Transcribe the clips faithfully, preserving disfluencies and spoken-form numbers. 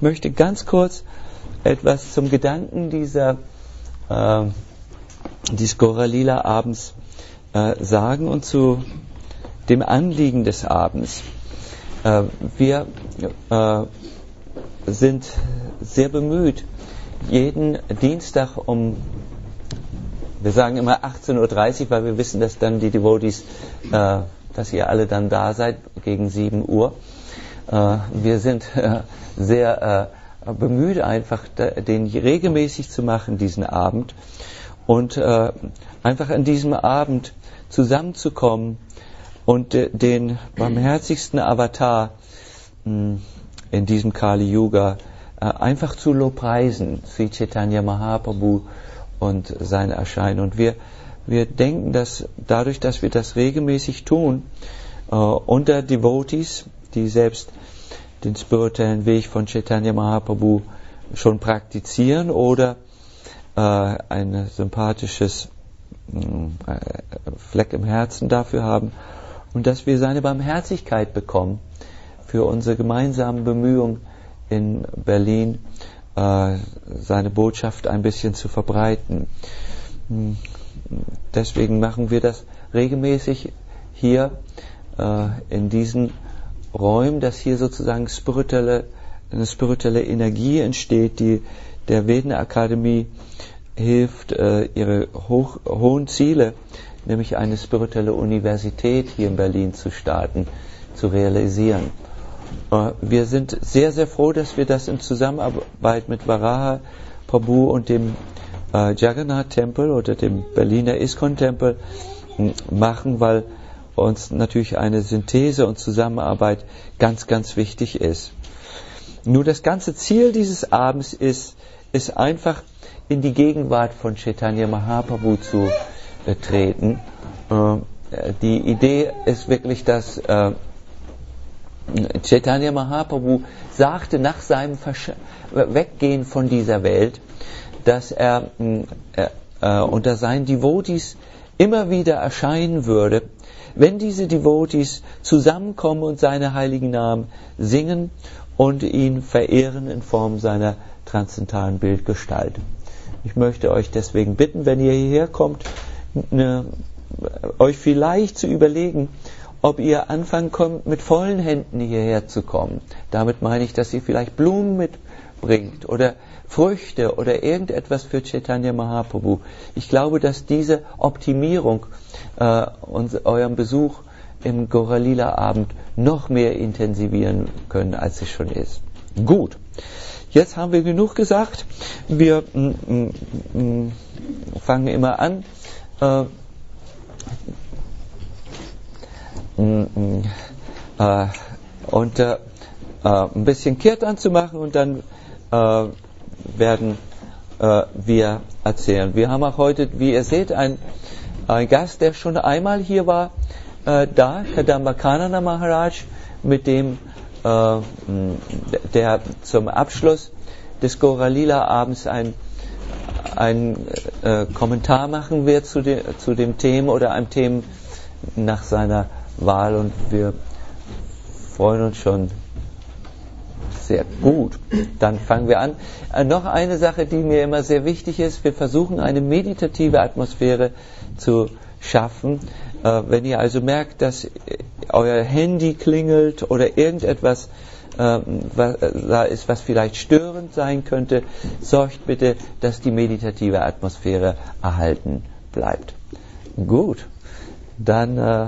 möchte ganz kurz etwas zum Gedanken dieser, äh, dieses Gora-Lila-Abends äh, sagen und zu dem Anliegen des Abends. Äh, wir äh, sind sehr bemüht, jeden Dienstag um, wir sagen immer achtzehn Uhr dreißig, weil wir wissen, dass dann die Devotees, äh, dass ihr alle dann da seid, gegen sieben Uhr. Äh, wir sind äh, sehr äh, bemüht, einfach den regelmäßig zu machen, diesen Abend. Und äh, einfach an diesem Abend zusammenzukommen und äh, den barmherzigsten Avatar mh, in diesem Kali Yuga äh, einfach zu lobpreisen, Sri Chaitanya Mahaprabhu und sein Erscheinen. Und wir, wir denken, dass dadurch, dass wir das regelmäßig tun, äh, unter Devotees, die selbst den spirituellen Weg von Chaitanya Mahaprabhu schon praktizieren oder äh, ein sympathisches äh, Fleck im Herzen dafür haben, und dass wir seine Barmherzigkeit bekommen für unsere gemeinsamen Bemühungen in Berlin, äh, seine Botschaft ein bisschen zu verbreiten. Deswegen machen wir das regelmäßig hier äh, in diesen Räumen, dass hier sozusagen spirituelle, eine spirituelle Energie entsteht, die der Veden-Akademie hilft, äh, ihre hoch, hohen Ziele, nämlich eine spirituelle Universität hier in Berlin zu starten, zu realisieren. Äh, wir sind sehr, sehr froh, dass wir das in Zusammenarbeit mit Varaha Prabhu und dem äh, Jagannath-Tempel oder dem Berliner ISKCON-Tempel machen, weil uns natürlich eine Synthese und Zusammenarbeit ganz, ganz wichtig ist. Nur das ganze Ziel dieses Abends ist, ist einfach in die Gegenwart von Chaitanya Mahaprabhu zu äh, treten. Äh, die Idee ist wirklich, dass äh, Chaitanya Mahaprabhu sagte nach seinem Versch- Weggehen von dieser Welt, dass er äh, äh, unter seinen Devotees immer wieder erscheinen würde, wenn diese Devotees zusammenkommen und seine heiligen Namen singen und ihn verehren in Form seiner transzendentalen Bildgestalt. Ich möchte euch deswegen bitten, wenn ihr hierher kommt, ne, euch vielleicht zu überlegen, ob ihr anfangen könnt, mit vollen Händen hierher zu kommen. Damit meine ich, dass ihr vielleicht Blumen mitbringt oder Früchte oder irgendetwas für Chaitanya Mahaprabhu. Ich glaube, dass diese Optimierung äh, uns, euren Besuch im Gora-Lila-Abend noch mehr intensivieren können, als es schon ist. Gut, jetzt haben wir genug gesagt. Wir m, m, fangen immer an. Äh, m, äh, und äh, ein bisschen Kirtan zu machen und dann äh, werden äh, wir erzählen. Wir haben auch heute, wie ihr seht, ein, ein Gast, der schon einmal hier war, äh, da, Kadamba Kanana Maharaj, mit dem äh, der zum Abschluss des Gora-Lila-Abends ein, ein äh, Kommentar machen wird zu, de, zu dem Thema oder einem Thema nach seiner Wahl, und wir freuen uns schon sehr gut. Dann fangen wir an. Äh, noch eine Sache, die mir immer sehr wichtig ist: Wir versuchen eine meditative Atmosphäre zu schaffen. Äh, wenn ihr also merkt, dass euer Handy klingelt oder irgendetwas äh, was, äh, da ist, was vielleicht störend sein könnte, sorgt bitte, dass die meditative Atmosphäre erhalten bleibt. Gut, dann äh,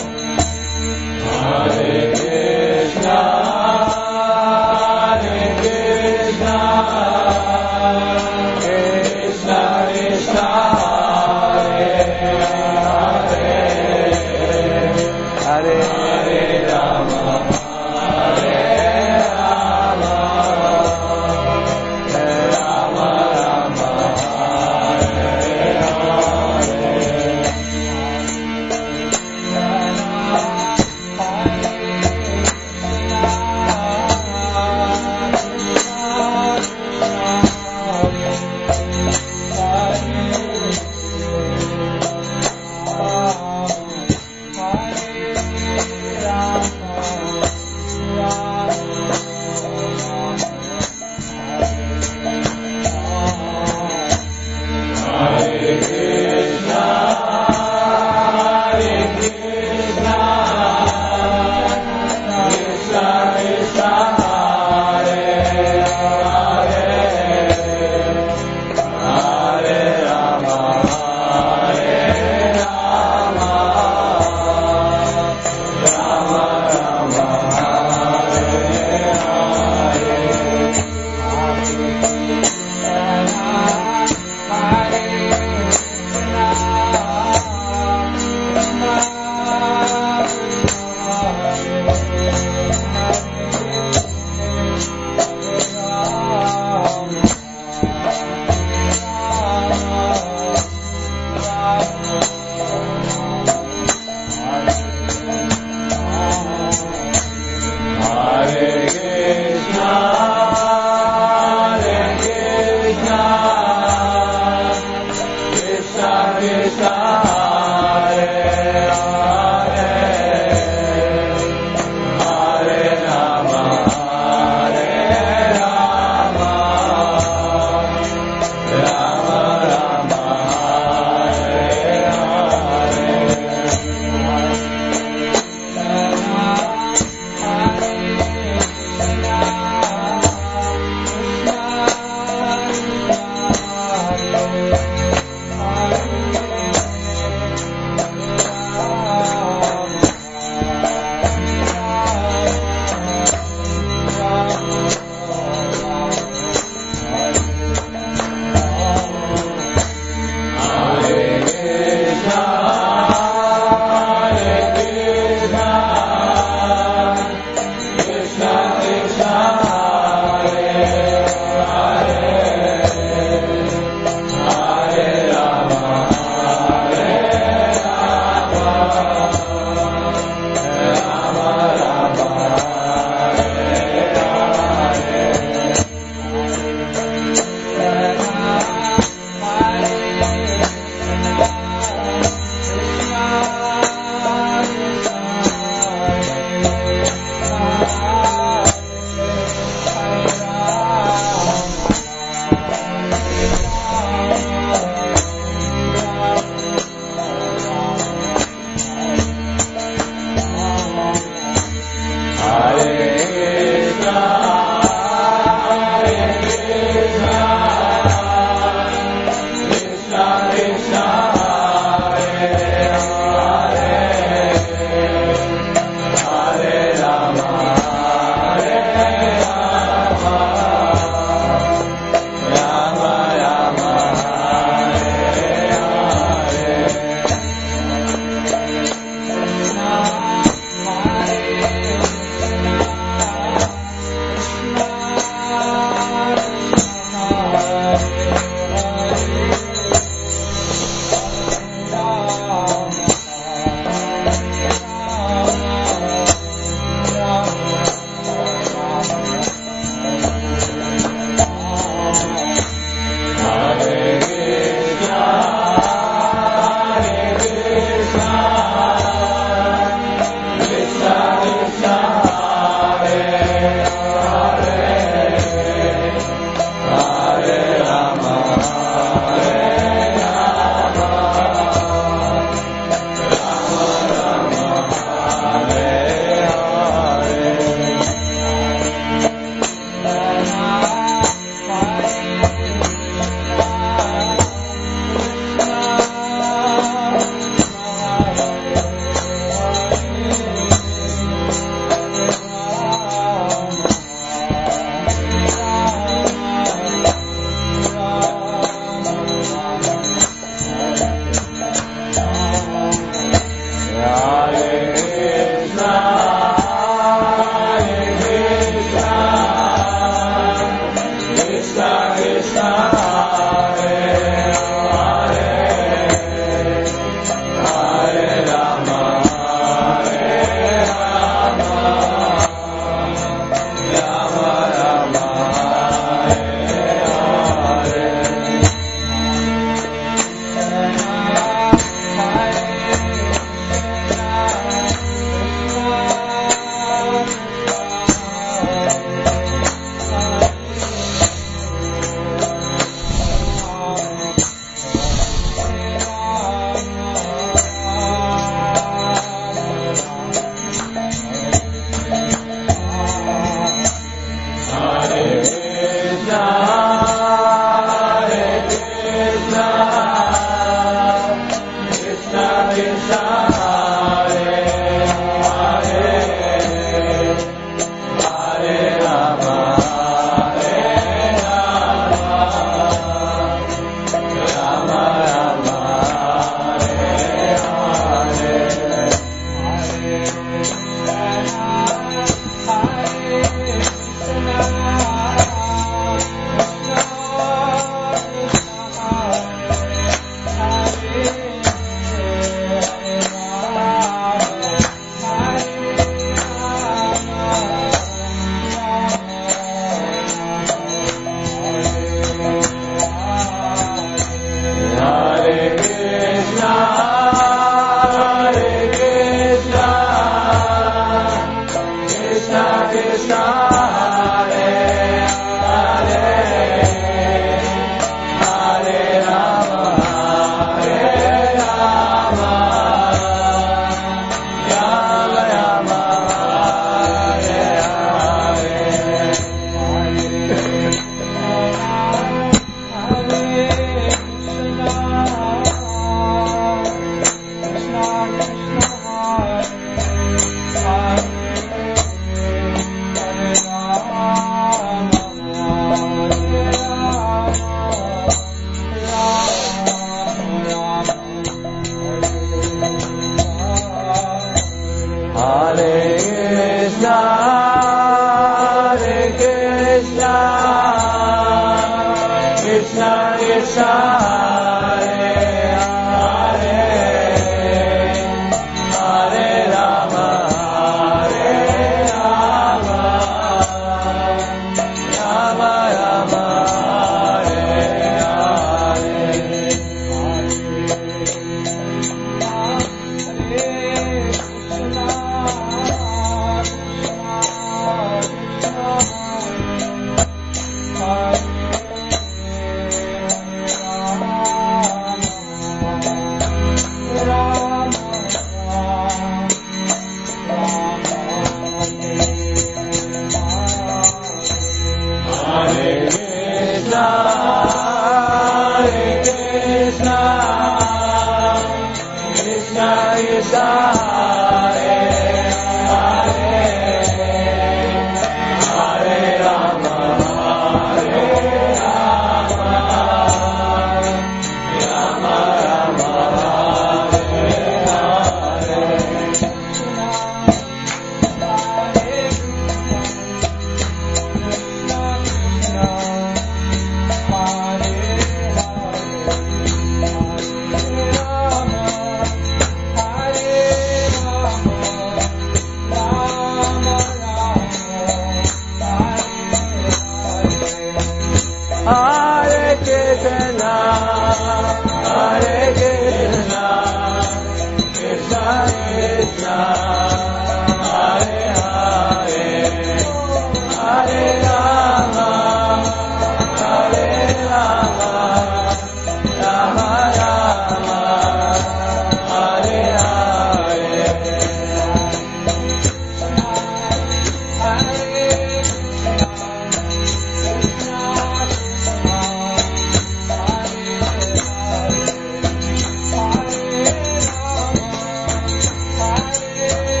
Hare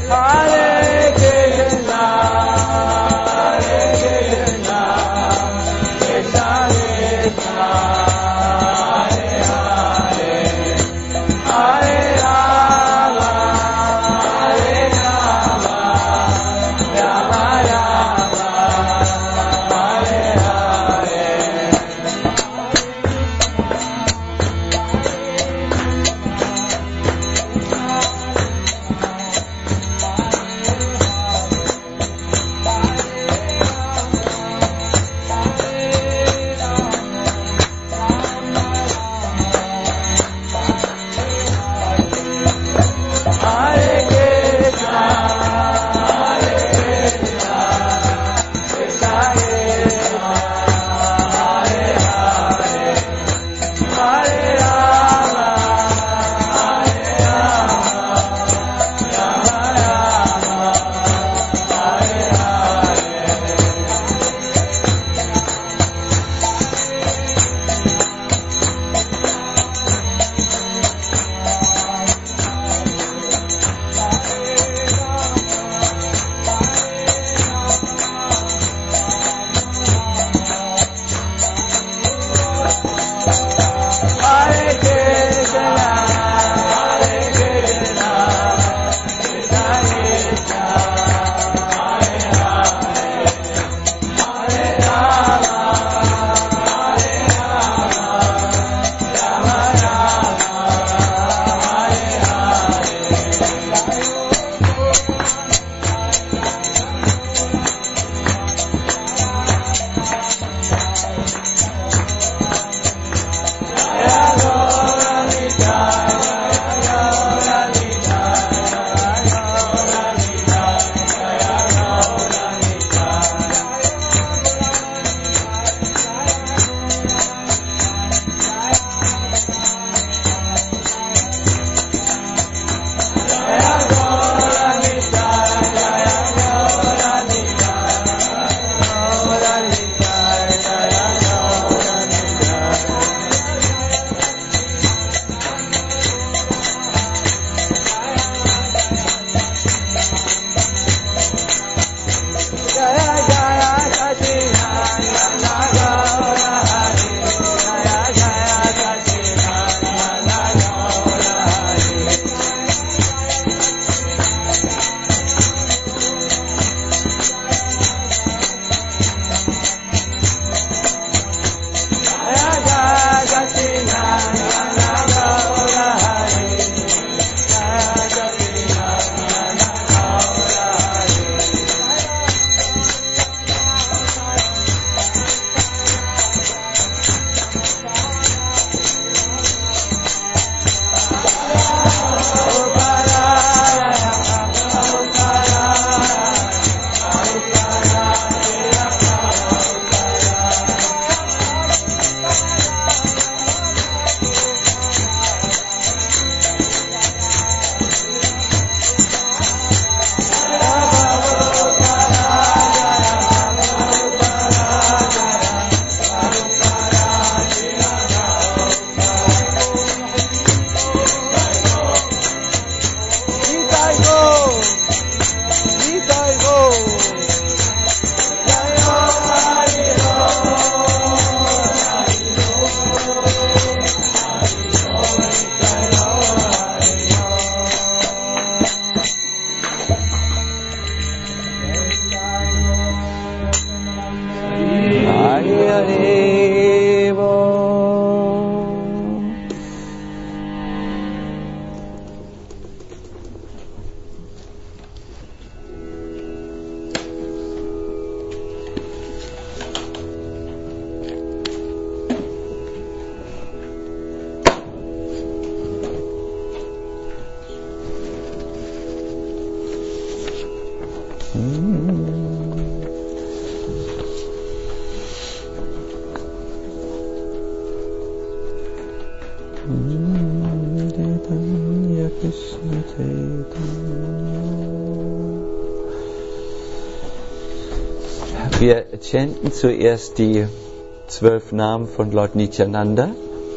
Wir chanten zuerst die zwölf Namen von Lord Nityananda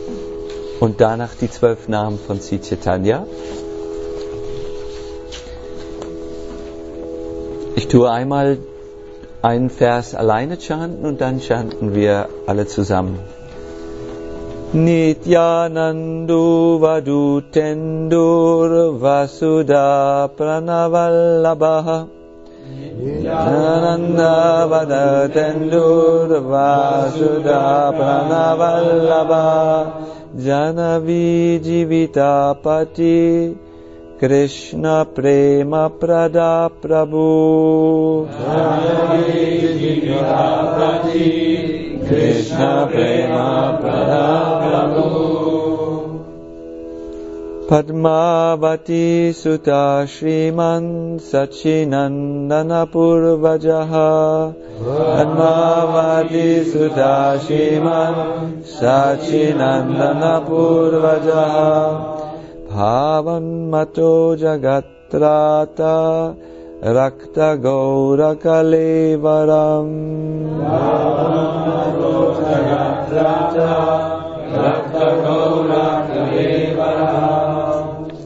und danach die zwölf Namen von Sri Chaitanya. Ich tue einmal einen Vers alleine chanten und dann chanten wir alle zusammen. Nityanando Vadutendur Vasudha Pranavallabha Nityananda Vadutendur Vasudha Pranavallabha Janavi Jivitapati Krishna Prema Prada Prabhu Janavi Jivitapati Krishna Prema Prada Prabhu Padmavati Sutta Shriman Sachinandana Purvajaha Padmavati Sutta Shriman Sachinandana Purvajaha Bhavan Mato Jagatrata Rakta Gaura Kalevaram Bhavan Mato Jagatrata Rakta Gaura Kalevaram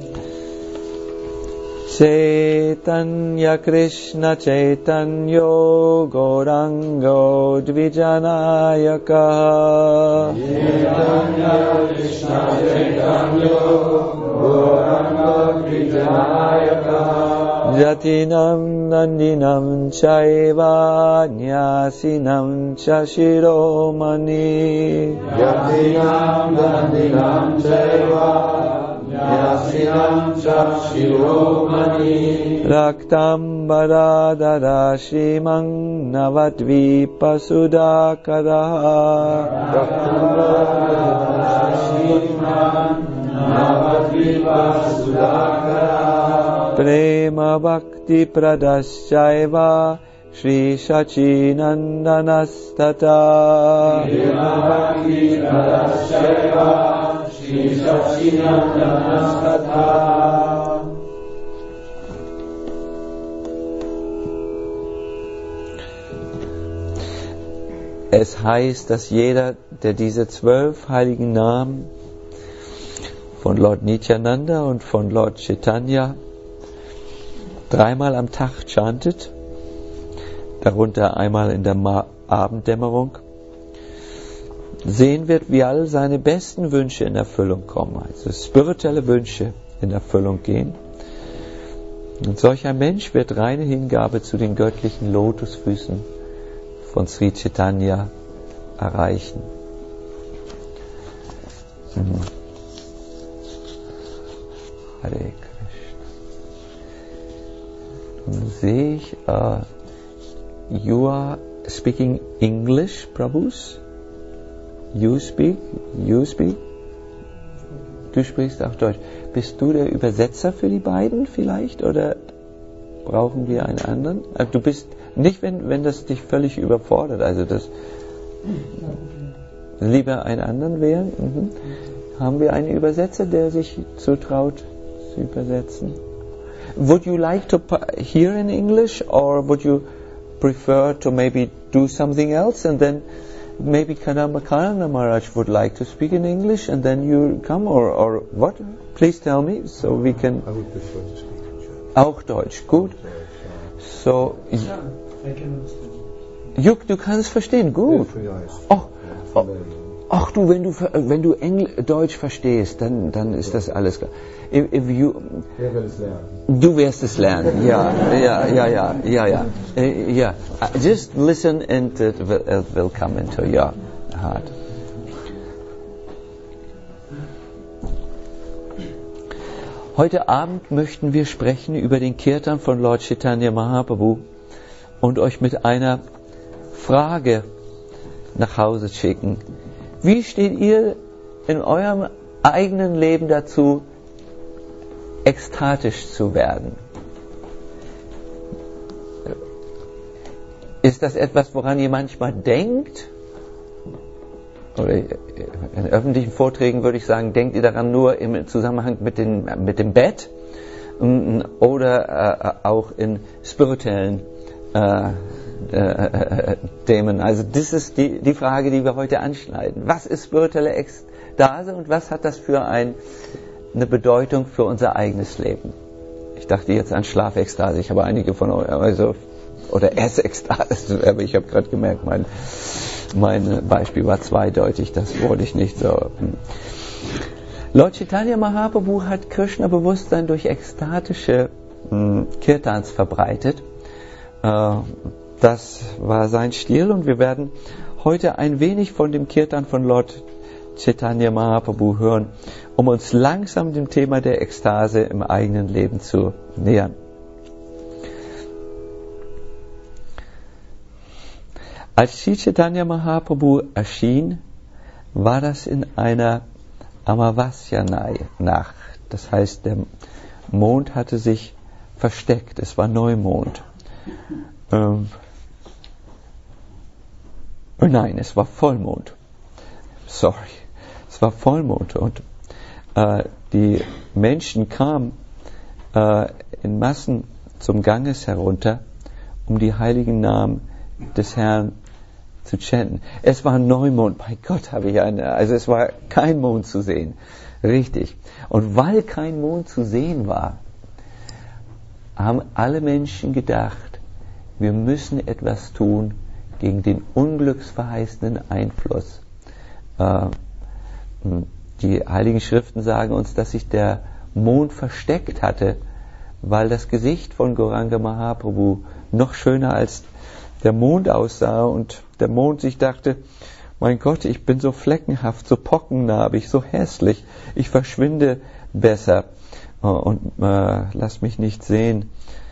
Chaitanya Krishna Chaitanyo Gaurango Dvijanayaka Chaitanya Krishna Chaitanyo Gaurango Dvijanayaka Jatinam Nandinam Chaiva Nyasinam Chashiromani Jatinam Nandinam Chaiva Nyasinam Chashiromani Raktam Baradara Shrimang Navadvipa Sudakaraha Raktam Baradara Shrimang Navadvipa Sudakaraha Prema Bhakti Pradasyaiva Shri Sachinandanastata Prema Bhakti Pradasyaiva Shri Sachinandanastata. Es heißt, dass jeder, der diese zwölf heiligen Namen von Lord Nityananda und von Lord Chaitanya dreimal am Tag chantet, darunter einmal in der Ma- Abenddämmerung, sehen wird, wie all seine besten Wünsche in Erfüllung kommen, also spirituelle Wünsche in Erfüllung gehen. Und solch ein Mensch wird reine Hingabe zu den göttlichen Lotusfüßen von Sri Chaitanya erreichen. Hm. Hare Krishna. Nun sehe ich, uh, you are speaking English, Prabhus? You speak? You speak? Du sprichst auch Deutsch. Bist du der Übersetzer für die beiden vielleicht? Oder brauchen wir einen anderen? Also du bist nicht, wenn, wenn das dich völlig überfordert. Also das lieber einen anderen wählen. Mhm. Haben wir einen Übersetzer, der sich zutraut zu übersetzen? Would you like to hear in English, or would you prefer to maybe do something else, and then maybe Kadamba Maharaj would like to speak in English, and then you come, or, or what? Please tell me, so we can. I would prefer to speak in German. Auch Deutsch, gut. So, Juk, du kannst verstehen, gut. Ach, ach du, wenn du wenn du Engl Deutsch verstehst, dann dann ist das alles klar. If, if you, Wer will es lernen? Du wirst es lernen, ja, ja, ja, ja, ja, ja, uh, ja. Uh, just listen and it will, it will come into your heart. Heute Abend möchten wir sprechen über den Kirtan von Lord Chaitanya Mahaprabhu und euch mit einer Frage nach Hause schicken. Wie steht ihr in eurem eigenen Leben dazu, ekstatisch zu werden? Ist das etwas, woran ihr manchmal denkt? Oder in öffentlichen Vorträgen würde ich sagen, denkt ihr daran nur im Zusammenhang mit, den, mit dem Bett oder äh, auch in spirituellen äh, äh, Themen? Also das ist die, die Frage, die wir heute anschneiden. Was ist spirituelle Ekstase und was hat das für ein, eine Bedeutung für unser eigenes Leben? Ich dachte jetzt an Schlafekstase, ich habe einige von euch, also oder S-Ekstase, aber ich habe gerade gemerkt, mein, mein Beispiel war zweideutig, das wollte ich nicht so. Lord Chaitanya Mahaprabhu hat Krishna-Bewusstsein durch ekstatische mh, Kirtans verbreitet. Äh, das war sein Stil und wir werden heute ein wenig von dem Kirtan von Lord Chaitanya Mahaprabhu hören, um uns langsam dem Thema der Ekstase im eigenen Leben zu nähern. Als Sri Chaitanya Mahaprabhu erschien, war das in einer Amavasya-Nacht. Das heißt, der Mond hatte sich versteckt. Es war Neumond. Ähm, oh nein, es war Vollmond. Sorry. Es war Vollmond. Und äh, die Menschen kamen äh, in Massen zum Ganges herunter, um die heiligen Namen des Herrn zu chanten. Es war Neumond, bei Gott habe ich eine, also es war kein Mond zu sehen. Richtig. Und weil kein Mond zu sehen war, haben alle Menschen gedacht, wir müssen etwas tun gegen den unglücksverheißenden Einfluss. Äh, die Heiligen Schriften sagen uns, dass sich der Mond versteckt hatte, weil das Gesicht von Gauranga Mahaprabhu noch schöner als der Mond aussah und der Mond sich dachte, mein Gott, ich bin so fleckenhaft, so pockennarbig, so hässlich, ich verschwinde besser und äh, lass mich nicht sehen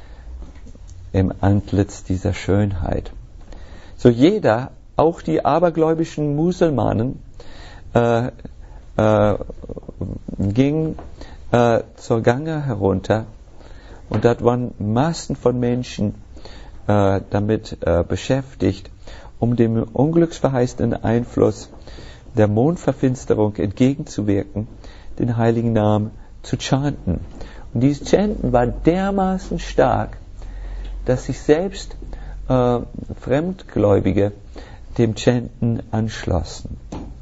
im Antlitz dieser Schönheit. So jeder, auch die abergläubischen Muselmanen, äh, äh, ging äh, zur Ganga herunter und dort waren Massen von Menschen äh, damit äh, beschäftigt, um dem unglücksverheißenden Einfluss der Mondverfinsterung entgegenzuwirken, den heiligen Namen zu chanten. Und dieses Chanten war dermaßen stark, dass sich selbst äh, Fremdgläubige dem Chanten anschlossen.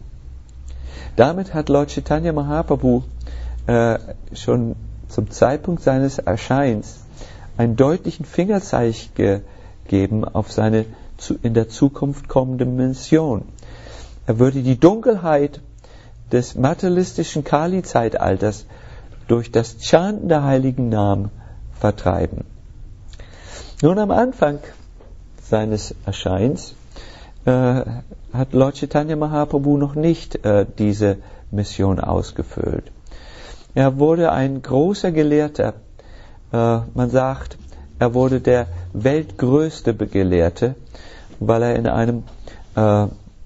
Damit hat Lord Chaitanya Mahaprabhu äh, schon zum Zeitpunkt seines Erscheins einen deutlichen Fingerzeig gegeben auf seine zu, in der Zukunft kommende Mission. Er würde die Dunkelheit des materialistischen Kali-Zeitalters durch das Chanten der heiligen Namen vertreiben. Nun am Anfang seines Erscheins äh, hat Lord Chaitanya Mahaprabhu noch nicht äh, diese Mission ausgefüllt. Er wurde ein großer Gelehrter. Äh, man sagt, er wurde der weltgrößte Gelehrte, weil er in einem, äh,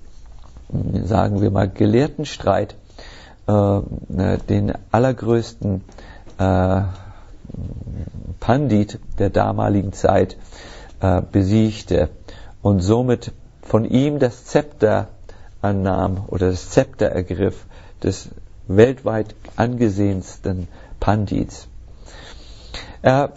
sagen wir mal, Gelehrtenstreit äh, den allergrößten äh, Pandit der damaligen Zeit äh, besiegte und somit von ihm das Zepter annahm oder das Zepter ergriff des weltweit angesehensten Pandits. Er,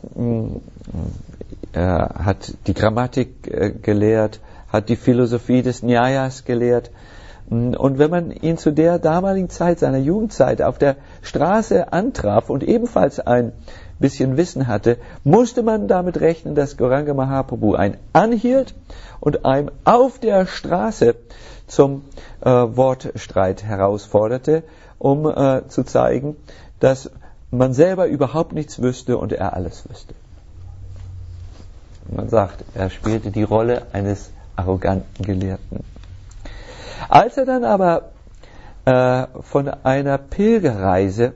er hat die Grammatik äh, gelehrt, hat die Philosophie des Nyayas gelehrt. Und wenn man ihn zu der damaligen Zeit, seiner Jugendzeit, auf der Straße antraf und ebenfalls ein bisschen Wissen hatte, musste man damit rechnen, dass Gauranga Mahaprabhu einen anhielt und einem auf der Straße zum äh, Wortstreit herausforderte, um äh, zu zeigen, dass man selber überhaupt nichts wüsste und er alles wüsste. Man sagt, er spielte die Rolle eines arroganten Gelehrten. Als er dann aber äh, von einer Pilgerreise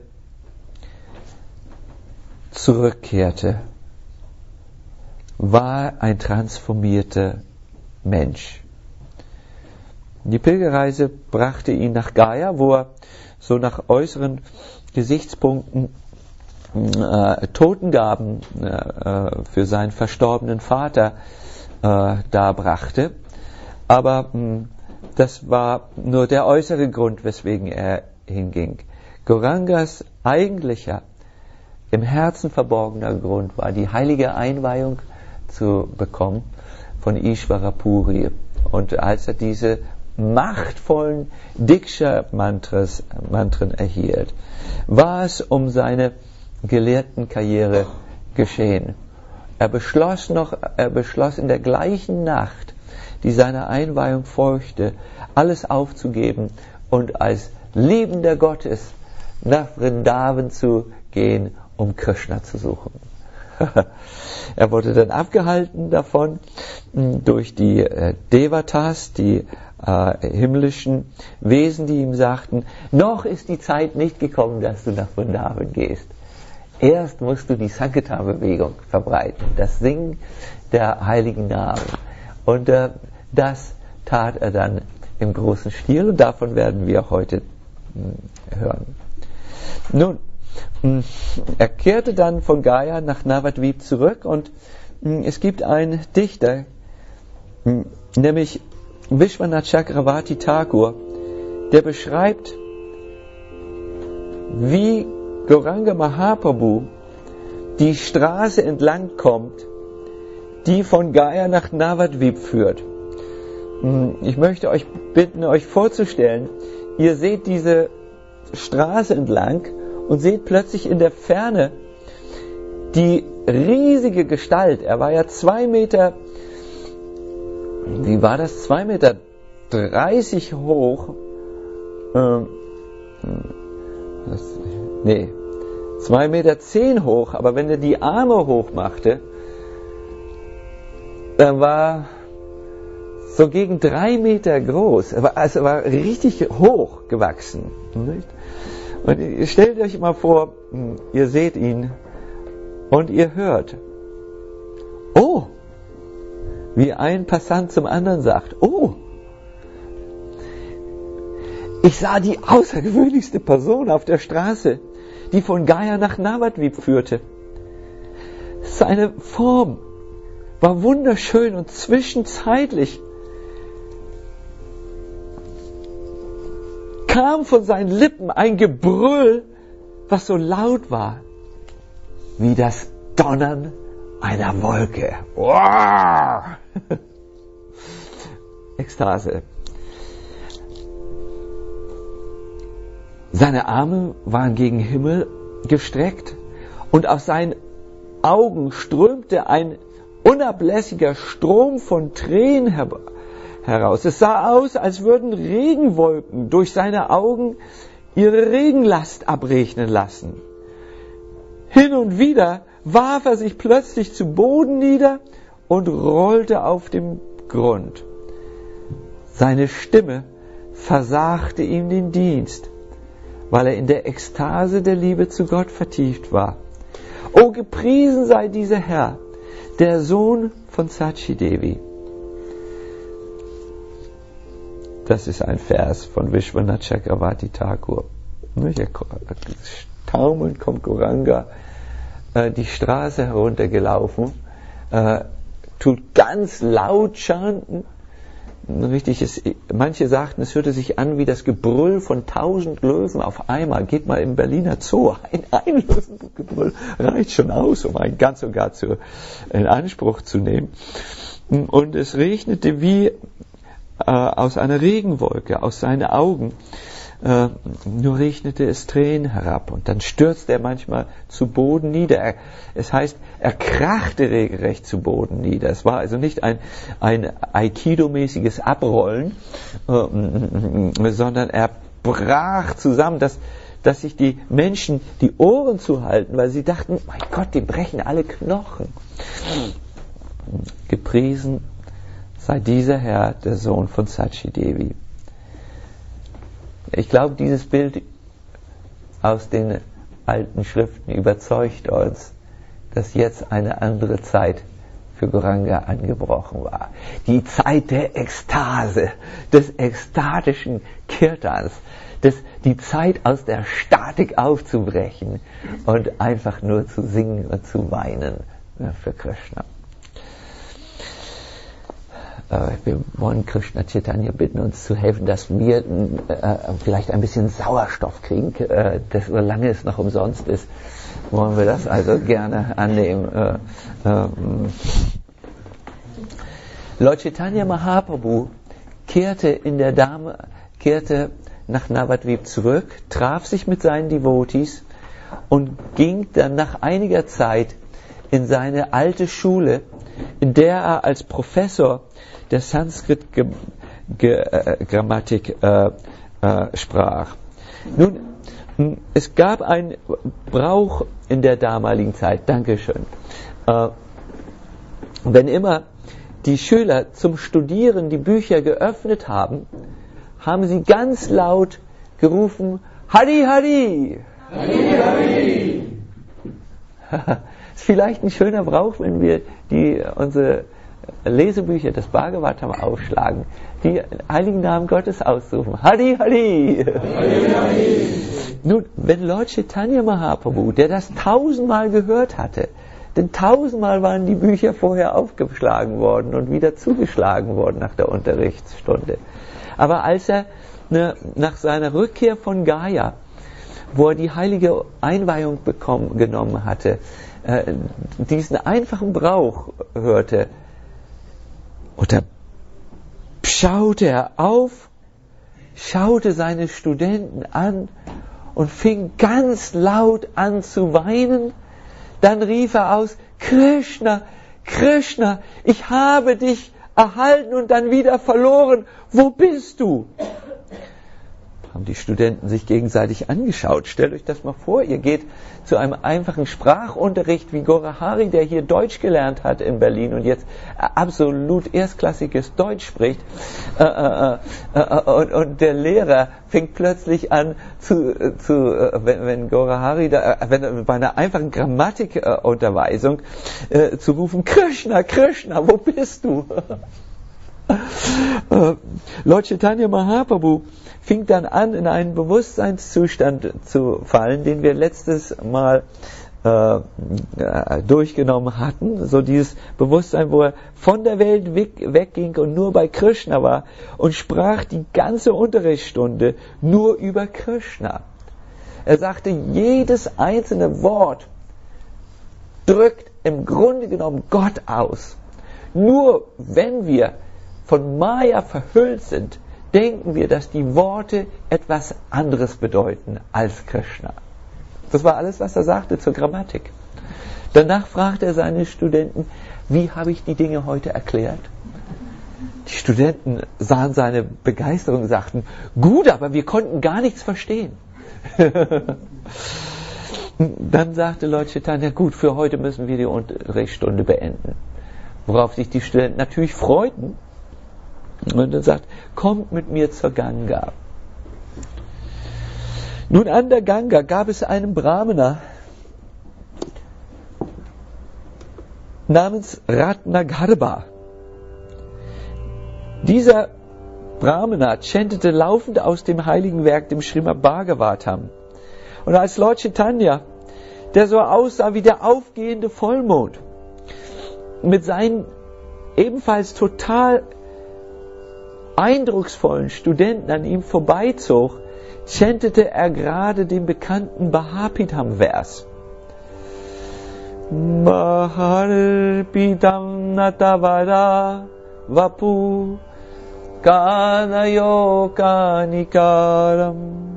zurückkehrte, war ein transformierter Mensch. Die Pilgerreise brachte ihn nach Gaya, wo er so nach äußeren Gesichtspunkten äh, Totengaben äh, für seinen verstorbenen Vater äh, darbrachte. Aber mh, das war nur der äußere Grund, weswegen er hinging. Gaurangas eigentlicher, im Herzen verborgener Grund war die heilige Einweihung zu bekommen von Ishvara Puri. Und als er diese machtvollen Diksha-Mantren erhielt, war es um seine Gelehrtenkarriere geschehen. Er beschloss noch, er beschloss in der gleichen Nacht, die seiner Einweihung folgte, alles aufzugeben und als liebender Gottes nach Vrindavan zu gehen, um Krishna zu suchen. Er wurde dann abgehalten davon durch die äh, Devatas, die äh, himmlischen Wesen, die ihm sagten, noch ist die Zeit nicht gekommen, dass du nach Vrindavan gehst. Erst musst du die Sankirtan-Bewegung verbreiten, das Singen der heiligen Namen. Und äh, das tat er dann im großen Stil und davon werden wir heute mh, hören. Nun, mh, er kehrte dann von Gaya nach Navadvip zurück und mh, es gibt einen Dichter, mh, nämlich Vishwanath Chakravarti Thakur, der beschreibt, wie Gauranga Mahaprabhu die Straße entlang kommt, die von Gaya nach Navadvip führt. Ich möchte euch bitten, euch vorzustellen, ihr seht diese Straße entlang und seht plötzlich in der Ferne die riesige Gestalt. Er war ja zwei Meter, wie war das? Zwei Meter dreißig hoch. Ähm, das, nee, zwei Meter zehn hoch, aber wenn er die Arme hoch machte, dann war so gegen drei Meter groß. Er war, also er war richtig hoch gewachsen. Nicht? Und ihr stellt euch mal vor, ihr seht ihn und ihr hört, oh, wie ein Passant zum anderen sagt, oh, ich sah die außergewöhnlichste Person auf der Straße, die von Gaya nach Navadvip führte. Seine Form war wunderschön und zwischenzeitlich kam von seinen Lippen ein Gebrüll, was so laut war wie das Donnern einer Wolke. Wow! Ekstase. Seine Arme waren gegen Himmel gestreckt und aus seinen Augen strömte ein unablässiger Strom von Tränen her- heraus. Es sah aus, als würden Regenwolken durch seine Augen ihre Regenlast abregnen lassen. Hin und wieder warf er sich plötzlich zu Boden nieder und rollte auf dem Grund. Seine Stimme versagte ihm den Dienst, weil er in der Ekstase der Liebe zu Gott vertieft war. O gepriesen sei dieser Herr, der Sohn von Sachi Devi. Das ist ein Vers von Vishwanath Chakravarti Thakur. Taumelnd kommt Gauranga äh, die Straße heruntergelaufen, äh, tut ganz laut chanten. Richtig, es, manche sagten, es hörte sich an wie das Gebrüll von tausend Löwen auf einmal. Geht mal im Berliner Zoo, ein, ein Löwengebrüll reicht schon aus, um einen ganz und gar zu, in Anspruch zu nehmen. Und es regnete wie äh, aus einer Regenwolke, aus seinen Augen. Äh, nur regnete es Tränen herab und dann stürzte er manchmal zu Boden nieder. Er, es heißt, er krachte regelrecht zu Boden nieder. Es war also nicht ein, ein Aikido-mäßiges Abrollen, äh, sondern er brach zusammen, dass, dass sich die Menschen die Ohren zuhalten, weil sie dachten, mein Gott, die brechen alle Knochen. Gepriesen sei dieser Herr, der Sohn von Sachi Devi. Ich glaube, dieses Bild aus den alten Schriften überzeugt uns, dass jetzt eine andere Zeit für Gauranga angebrochen war. Die Zeit der Ekstase, des ekstatischen Kirtans, des, die Zeit aus der Statik aufzubrechen und einfach nur zu singen und zu weinen für Krishna. Wir wollen Krishna Chaitanya bitten, uns zu helfen, dass wir äh, vielleicht ein bisschen Sauerstoff kriegen, äh, das, solange es noch umsonst ist, wollen wir das also gerne annehmen. Äh, äh, Lord Chaitanya Mahaprabhu kehrte in der Dame, kehrte nach Navadvip zurück, traf sich mit seinen Devotees und ging dann nach einiger Zeit in seine alte Schule, in der er als Professor der Sanskrit-Grammatik äh, äh, sprach. Nun, es gab einen Brauch in der damaligen Zeit, Dankeschön, äh, wenn immer die Schüler zum Studieren die Bücher geöffnet haben, haben sie ganz laut gerufen, Hari Hari! Hari Hari! Ist vielleicht ein schöner Brauch, wenn wir die, unsere Lesebücher des Bhagavatam aufschlagen, die heiligen Namen Gottes ausrufen. Hari Hari! Hari Hari! Nun, wenn Lord Chaitanya Mahaprabhu, der das tausendmal gehört hatte, denn tausendmal waren die Bücher vorher aufgeschlagen worden und wieder zugeschlagen worden nach der Unterrichtsstunde. Aber als er ne, nach seiner Rückkehr von Gaya, wo er die heilige Einweihung bekommen, genommen hatte, äh, diesen einfachen Brauch hörte, und da schaute er auf, schaute seine Studenten an und fing ganz laut an zu weinen. Dann rief er aus, Krishna, Krishna, ich habe dich erhalten und dann wieder verloren. Wo bist du? Haben die Studenten sich gegenseitig angeschaut. Stellt euch das mal vor, ihr geht zu einem einfachen Sprachunterricht wie Gorahari, der hier Deutsch gelernt hat in Berlin und jetzt absolut erstklassiges Deutsch spricht. Äh, äh, äh, und, und der Lehrer fängt plötzlich an zu, zu wenn, wenn Gorahari, da, wenn, bei einer einfachen Grammatikunterweisung äh, zu rufen, Krishna, Krishna, wo bist du? äh, Lord Chaitanya Mahaprabhu fing dann an, in einen Bewusstseinszustand zu fallen, den wir letztes Mal äh, durchgenommen hatten. So dieses Bewusstsein, wo er von der Welt weg, wegging und nur bei Krishna war und sprach die ganze Unterrichtsstunde nur über Krishna. Er sagte, jedes einzelne Wort drückt im Grunde genommen Gott aus. Nur wenn wir von Maya verhüllt sind, denken wir, dass die Worte etwas anderes bedeuten als Krishna. Das war alles, was er sagte zur Grammatik. Danach fragte er seine Studenten, wie habe ich die Dinge heute erklärt? Die Studenten sahen seine Begeisterung und sagten, gut, aber wir konnten gar nichts verstehen. Dann sagte Lord Chaitanya, gut, für heute müssen wir die Unterrichtsstunde beenden. Worauf sich die Studenten natürlich freuten. Und er sagt, kommt mit mir zur Ganga. Nun, an der Ganga gab es einen Brahmana namens Ratnagarbha. Dieser Brahmana chantete laufend aus dem heiligen Werk, dem Srimad Bhagavatam. Und als Lord Chaitanya, der so aussah wie der aufgehende Vollmond, mit seinen ebenfalls total eindrucksvollen Studenten an ihm vorbeizog, chantete er gerade den bekannten Bhakti-Vers. Maharpitam natavara vapu kanayo kanikaram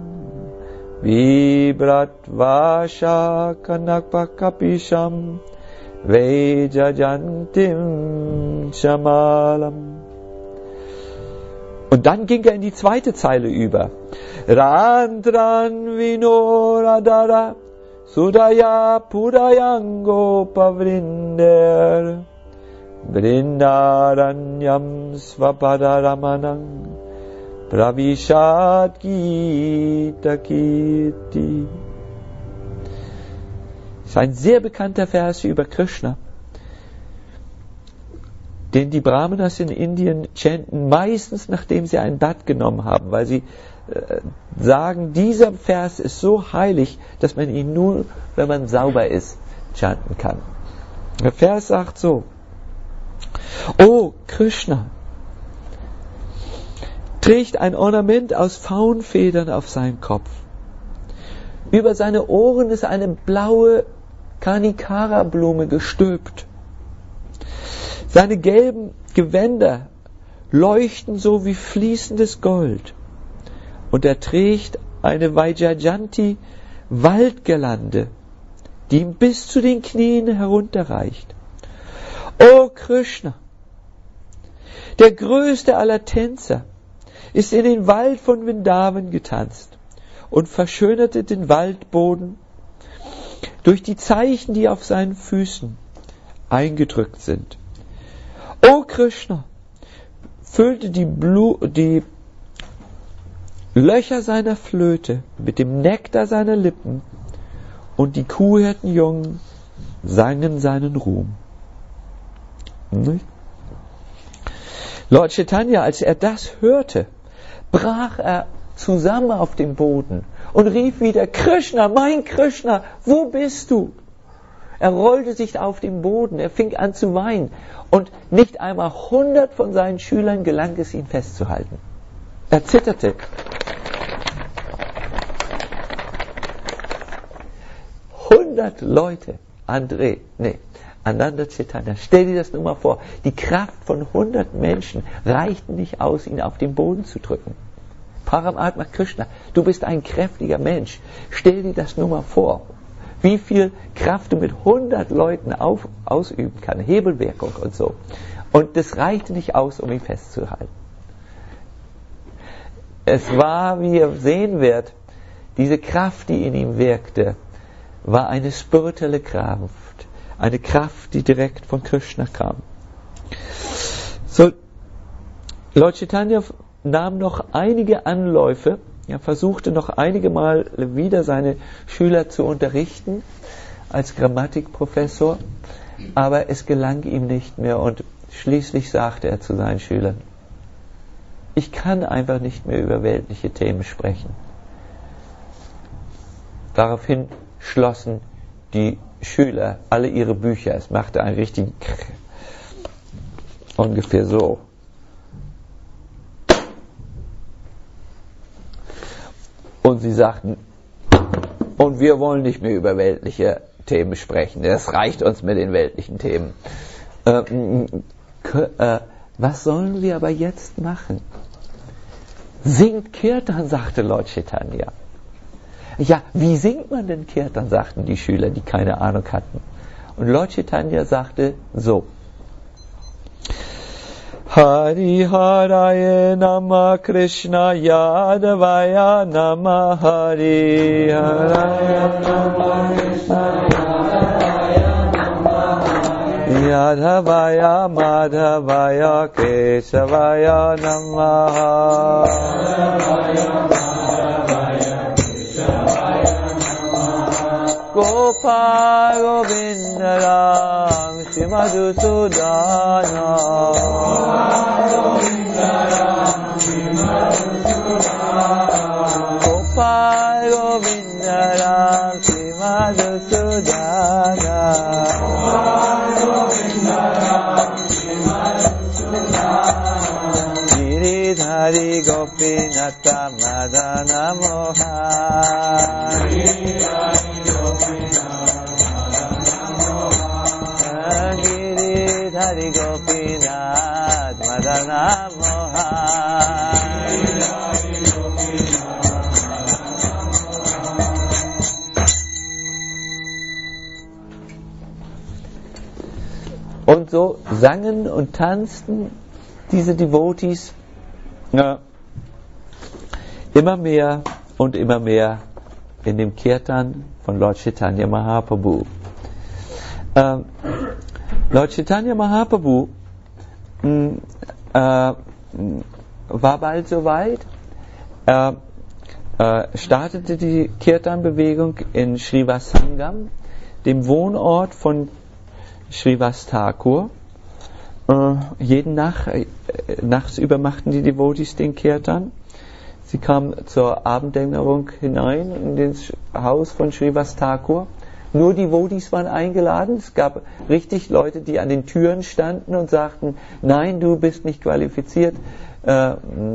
vibrat vasha kanakpakapisham vejajantim shamalam. Und dann ging er in die zweite Zeile über. Rantran vinoradara sudaya pudayango pavrinder vrindaranyam svapadaramanang pravishat gita kirti. Das ist ein sehr bekannter Vers über Krishna, den die Brahmanas in Indien chanten, meistens nachdem sie ein Bad genommen haben, weil sie äh, sagen, dieser Vers ist so heilig, dass man ihn nur, wenn man sauber ist, chanten kann. Der Vers sagt so, O Krishna trägt ein Ornament aus Faunfedern auf seinem Kopf. Über seine Ohren ist eine blaue Kanikara-Blume gestülpt. Seine gelben Gewänder leuchten so wie fließendes Gold. Und er trägt eine Vaijajanti Waldgirlande die ihm bis zu den Knien herunterreicht. O Krishna, der größte aller Tänzer, ist in den Wald von Vrindavan getanzt und verschönerte den Waldboden durch die Zeichen, die auf seinen Füßen eingedrückt sind. O Krishna, füllte die, Blu- die Löcher seiner Flöte mit dem Nektar seiner Lippen und die Kuhhirtenjungen sangen seinen Ruhm. Nicht? Lord Chaitanya, als er das hörte, brach er zusammen auf dem Boden und rief wieder: Krishna, mein Krishna, wo bist du? Er rollte sich auf den Boden, er fing an zu weinen und nicht einmal hundert von seinen Schülern gelang es, ihn festzuhalten. Er zitterte. Hundert Leute, André, nee, Ananda Chaitanya, stell dir das nur mal vor, die Kraft von hundert Menschen reichte nicht aus, ihn auf den Boden zu drücken. Paramatma Krishna, du bist ein kräftiger Mensch, stell dir das nur mal vor, wie viel Kraft du mit hundert Leuten auf, ausüben kannst, Hebelwirkung und so. Und das reichte nicht aus, um ihn festzuhalten. Es war, wie ihr sehen werdet, diese Kraft, die in ihm wirkte, war eine spirituelle Kraft. Eine Kraft, die direkt von Krishna kam. So, Lord Chaitanya nahm noch einige Anläufe, er versuchte noch einige Mal wieder seine Schüler zu unterrichten als Grammatikprofessor, aber es gelang ihm nicht mehr und schließlich sagte er zu seinen Schülern: Ich kann einfach nicht mehr über weltliche Themen sprechen. Daraufhin schlossen die Schüler alle ihre Bücher. Es machte einen richtigen Krach. Ungefähr so. Und sie sagten: Und wir wollen nicht mehr über weltliche Themen sprechen. Das reicht uns mit den weltlichen Themen. Ähm, äh, was sollen wir aber jetzt machen? Singt Kirtan, sagte Lord Chaitanya. Ja, wie singt man denn Kirtan, sagten die Schüler, die keine Ahnung hatten. Und Lord Chaitanya sagte so: Hari Haraye Nama Krishna Yadavaya Nama Hari Haraye Nama Krishna Yadavaya Nama Hari Yadavaya Madhavaya Kesavaya Nama Yadavaya Gopal Govinda Ram Shri Madhusudana Gopal Govinda Ram Shri Madhusudana Giridhari Gopinata Madana Moha Giridhari Gopinath Madana Moha. Und so sangen und tanzten diese Devotees ja, immer mehr und immer mehr in dem Kirtan von Lord Chaitanya Mahaprabhu. Ähm, Lord Chaitanya Mahaprabhu mh, äh, war bald soweit. Er äh, startete die Kirtan-Bewegung in Srivasangam, dem Wohnort von Srivas Thakur. Äh, jeden Nacht, äh, nachts über machten die Devotees den Kirtan. Sie kamen zur Abenddämmerung hinein in das Haus von Srivas Thakur. Nur die Devotees waren eingeladen. Es gab richtig Leute, die an den Türen standen und sagten: Nein, du bist nicht qualifiziert. Äh,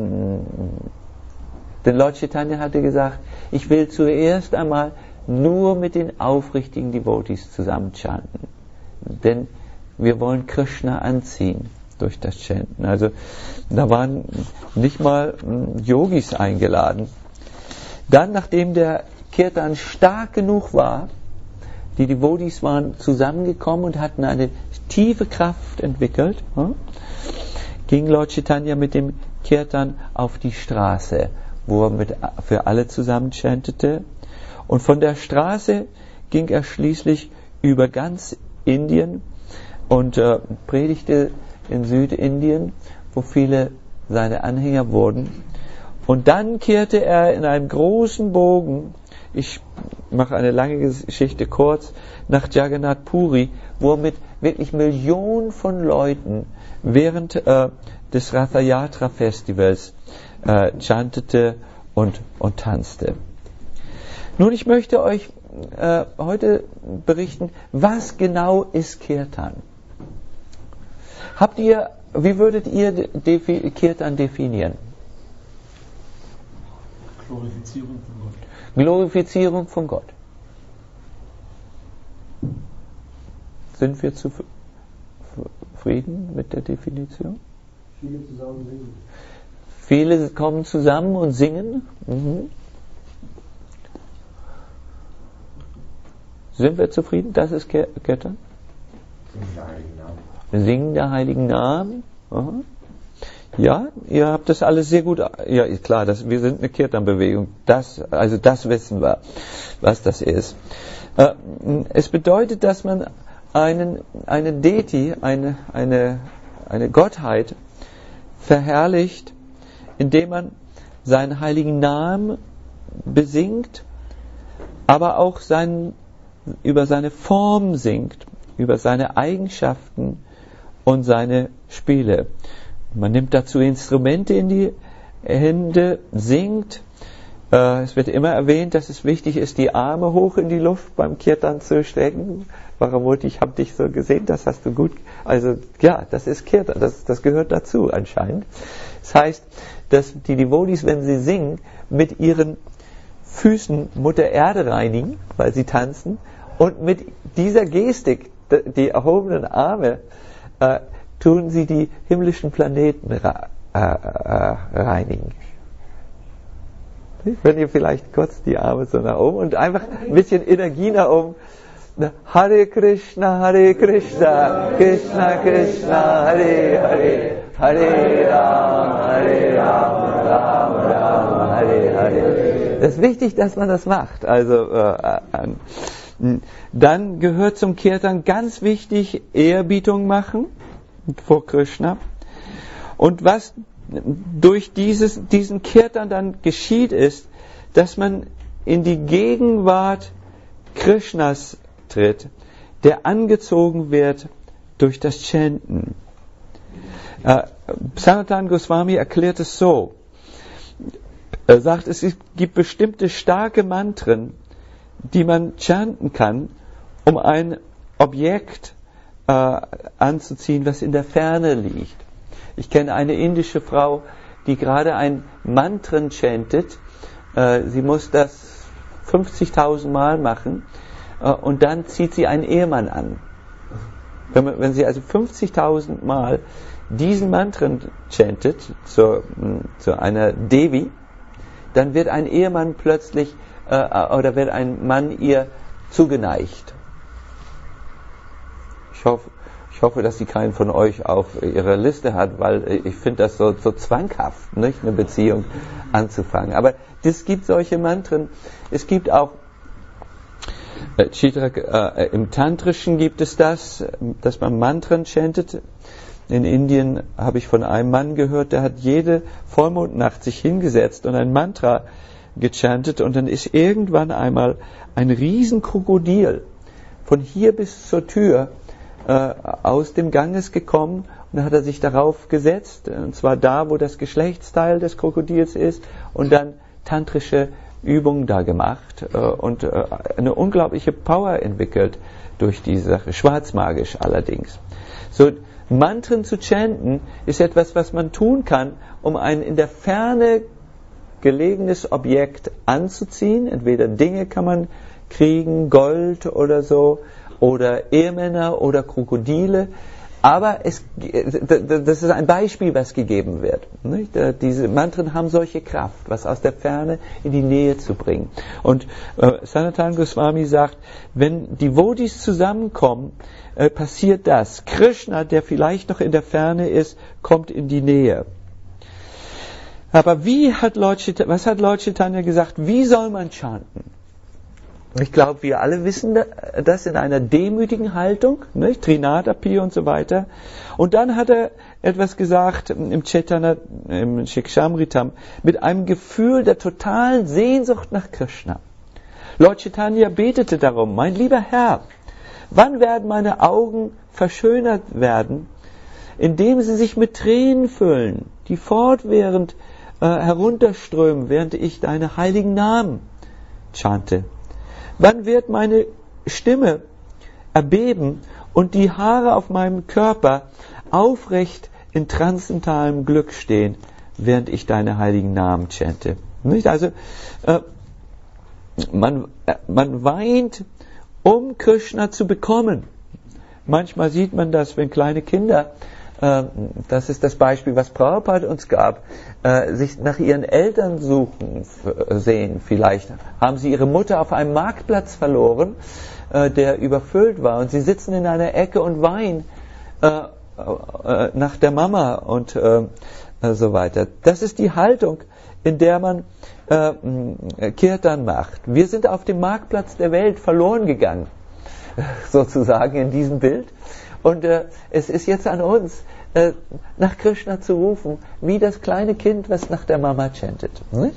denn Lord Chaitanya hatte gesagt: Ich will zuerst einmal nur mit den aufrichtigen Devotees zusammen chanten. Denn wir wollen Krishna anziehen durch das Chanten. Also da waren nicht mal Yogis eingeladen. Dann, nachdem der Kirtan stark genug war, die Devotees waren zusammengekommen und hatten eine tiefe Kraft entwickelt. Hm? Ging Lord Chaitanya mit dem Kirtan auf die Straße, wo er mit, für alle zusammen chantete. Und von der Straße ging er schließlich über ganz Indien und äh, predigte in Südindien, wo viele seine Anhänger wurden. Und dann kehrte er in einem großen Bogen, ich mache eine lange Geschichte kurz, nach Jagannath Puri, wo er mit wirklich Millionen von Leuten während äh, des Ratha Yatra Festivals äh, chantete und, und tanzte. Nun, ich möchte euch äh, heute berichten, was genau ist Kirtan? Habt ihr, wie würdet ihr defi- Kirtan definieren? Glorifizierung von Gott. Glorifizierung von Gott. Sind wir zufrieden mit der Definition? Viele zusammen singen. Viele kommen zusammen und singen. Mhm. Sind wir zufrieden? Das ist Kirtan? Singen der heiligen Namen. Singen der heiligen Namen. Aha. Ja, ihr habt das alles sehr gut. Ja, ist klar, das, wir sind eine Kirtan-Bewegung. Das, also das wissen wir, was das ist. Äh, es bedeutet, dass man einen, eine Deity, eine, eine, eine Gottheit verherrlicht, indem man seinen heiligen Namen besingt, aber auch seinen, über seine Form singt, über seine Eigenschaften und seine Spiele. Man nimmt dazu Instrumente in die Hände, singt. Äh, es wird immer erwähnt, dass es wichtig ist, die Arme hoch in die Luft beim Kirtan zu stecken. Baramoti, ich habe dich so gesehen, das hast du gut. Also ja, das ist Kirtan, das, das gehört dazu anscheinend. Das heißt, dass die Devotees, wenn sie singen, mit ihren Füßen Mutter Erde reinigen, weil sie tanzen, und mit dieser Gestik, die erhobenen Arme, äh, tun sie die himmlischen Planeten ra- äh, äh, reinigen. Wenn ihr vielleicht kurz die Arme so nach oben und einfach ein bisschen Energie nach oben. Hare Krishna, Hare Krishna, Krishna Krishna, Hare Hare, Hare Ram, Hare Ram, Ram Ram, Hare Hare. Das ist wichtig, dass man das macht. Also äh, äh, dann gehört zum Kirtan ganz wichtig Ehrerbietung machen vor Krishna. Und was durch dieses, diesen Kirtan dann geschieht, ist, dass man in die Gegenwart Krishnas tritt, der angezogen wird durch das Chanten. Äh, Sanatana Goswami erklärt es so. Er sagt, es gibt bestimmte starke Mantren, die man chanten kann, um ein Objekt äh, anzuziehen, was in der Ferne liegt. Ich kenne eine indische Frau, die gerade ein Mantren chantet. Äh, sie muss das fünfzigtausend Mal machen äh, und dann zieht sie einen Ehemann an. Wenn, man, wenn sie also fünfzigtausend Mal diesen Mantren chantet zu, zu einer Devi, dann wird ein Ehemann plötzlich äh, oder wird ein Mann ihr zugeneigt. Ich hoffe, ich hoffe, dass sie keinen von euch auf ihrer Liste hat, weil ich finde das so, so zwanghaft, nicht, eine Beziehung anzufangen. Aber es gibt solche Mantren. Es gibt auch äh, Chitra, äh, im Tantrischen gibt es das, dass man Mantren chantet. In Indien habe ich von einem Mann gehört, der hat jede Vollmondnacht sich hingesetzt und ein Mantra gechantet, und dann ist irgendwann einmal ein Riesenkrokodil von hier bis zur Tür äh, aus dem Ganges gekommen, und dann hat er sich darauf gesetzt, und zwar da, wo das Geschlechtsteil des Krokodils ist, und dann tantrische Übungen da gemacht äh, und äh, eine unglaubliche Power entwickelt durch diese Sache, schwarzmagisch allerdings. So, Mantren zu chanten ist etwas, was man tun kann, um ein in der Ferne gelegenes Objekt anzuziehen. Entweder Dinge kann man kriegen, Gold oder so, oder Ehemänner oder Krokodile. Aber es, das ist ein Beispiel, was gegeben wird. Nicht? Diese Mantren haben solche Kraft, was aus der Ferne in die Nähe zu bringen. Und äh, Sanatana Goswami sagt, wenn die Devotees zusammenkommen, äh, passiert das. Krishna, der vielleicht noch in der Ferne ist, kommt in die Nähe. Aber wie hat Lord Chaitanya, was hat Lord Chaitanya gesagt? Wie soll man chanten? Ich glaube, wir alle wissen das in einer demütigen Haltung, nicht? Trinadapi und so weiter. Und dann hat er etwas gesagt im Chaitanya, im Shikshamritam, mit einem Gefühl der totalen Sehnsucht nach Krishna. Lord Chaitanya betete darum, mein lieber Herr, wann werden meine Augen verschönert werden, indem sie sich mit Tränen füllen, die fortwährend äh, herunterströmen, während ich deine heiligen Namen chante. Wann wird meine Stimme erbeben und die Haare auf meinem Körper aufrecht in transzendentalem Glück stehen, während ich deine heiligen Namen chante? Nicht? Also äh, man, äh, man weint, um Krishna zu bekommen. Manchmal sieht man das, wenn kleine Kinder, äh, das ist das Beispiel, was Prabhupada uns gab, äh, sich nach ihren Eltern suchen, f- sehen vielleicht. Haben sie ihre Mutter auf einem Marktplatz verloren, äh, der überfüllt war, und sie sitzen in einer Ecke und weinen äh, äh, nach der Mama und äh, äh, so weiter. Das ist die Haltung, in der man äh, Kirtan macht. Wir sind auf dem Marktplatz der Welt verloren gegangen, sozusagen in diesem Bild. Und äh, es ist jetzt an uns, äh, nach Krishna zu rufen, wie das kleine Kind, was nach der Mama chantet. Hm?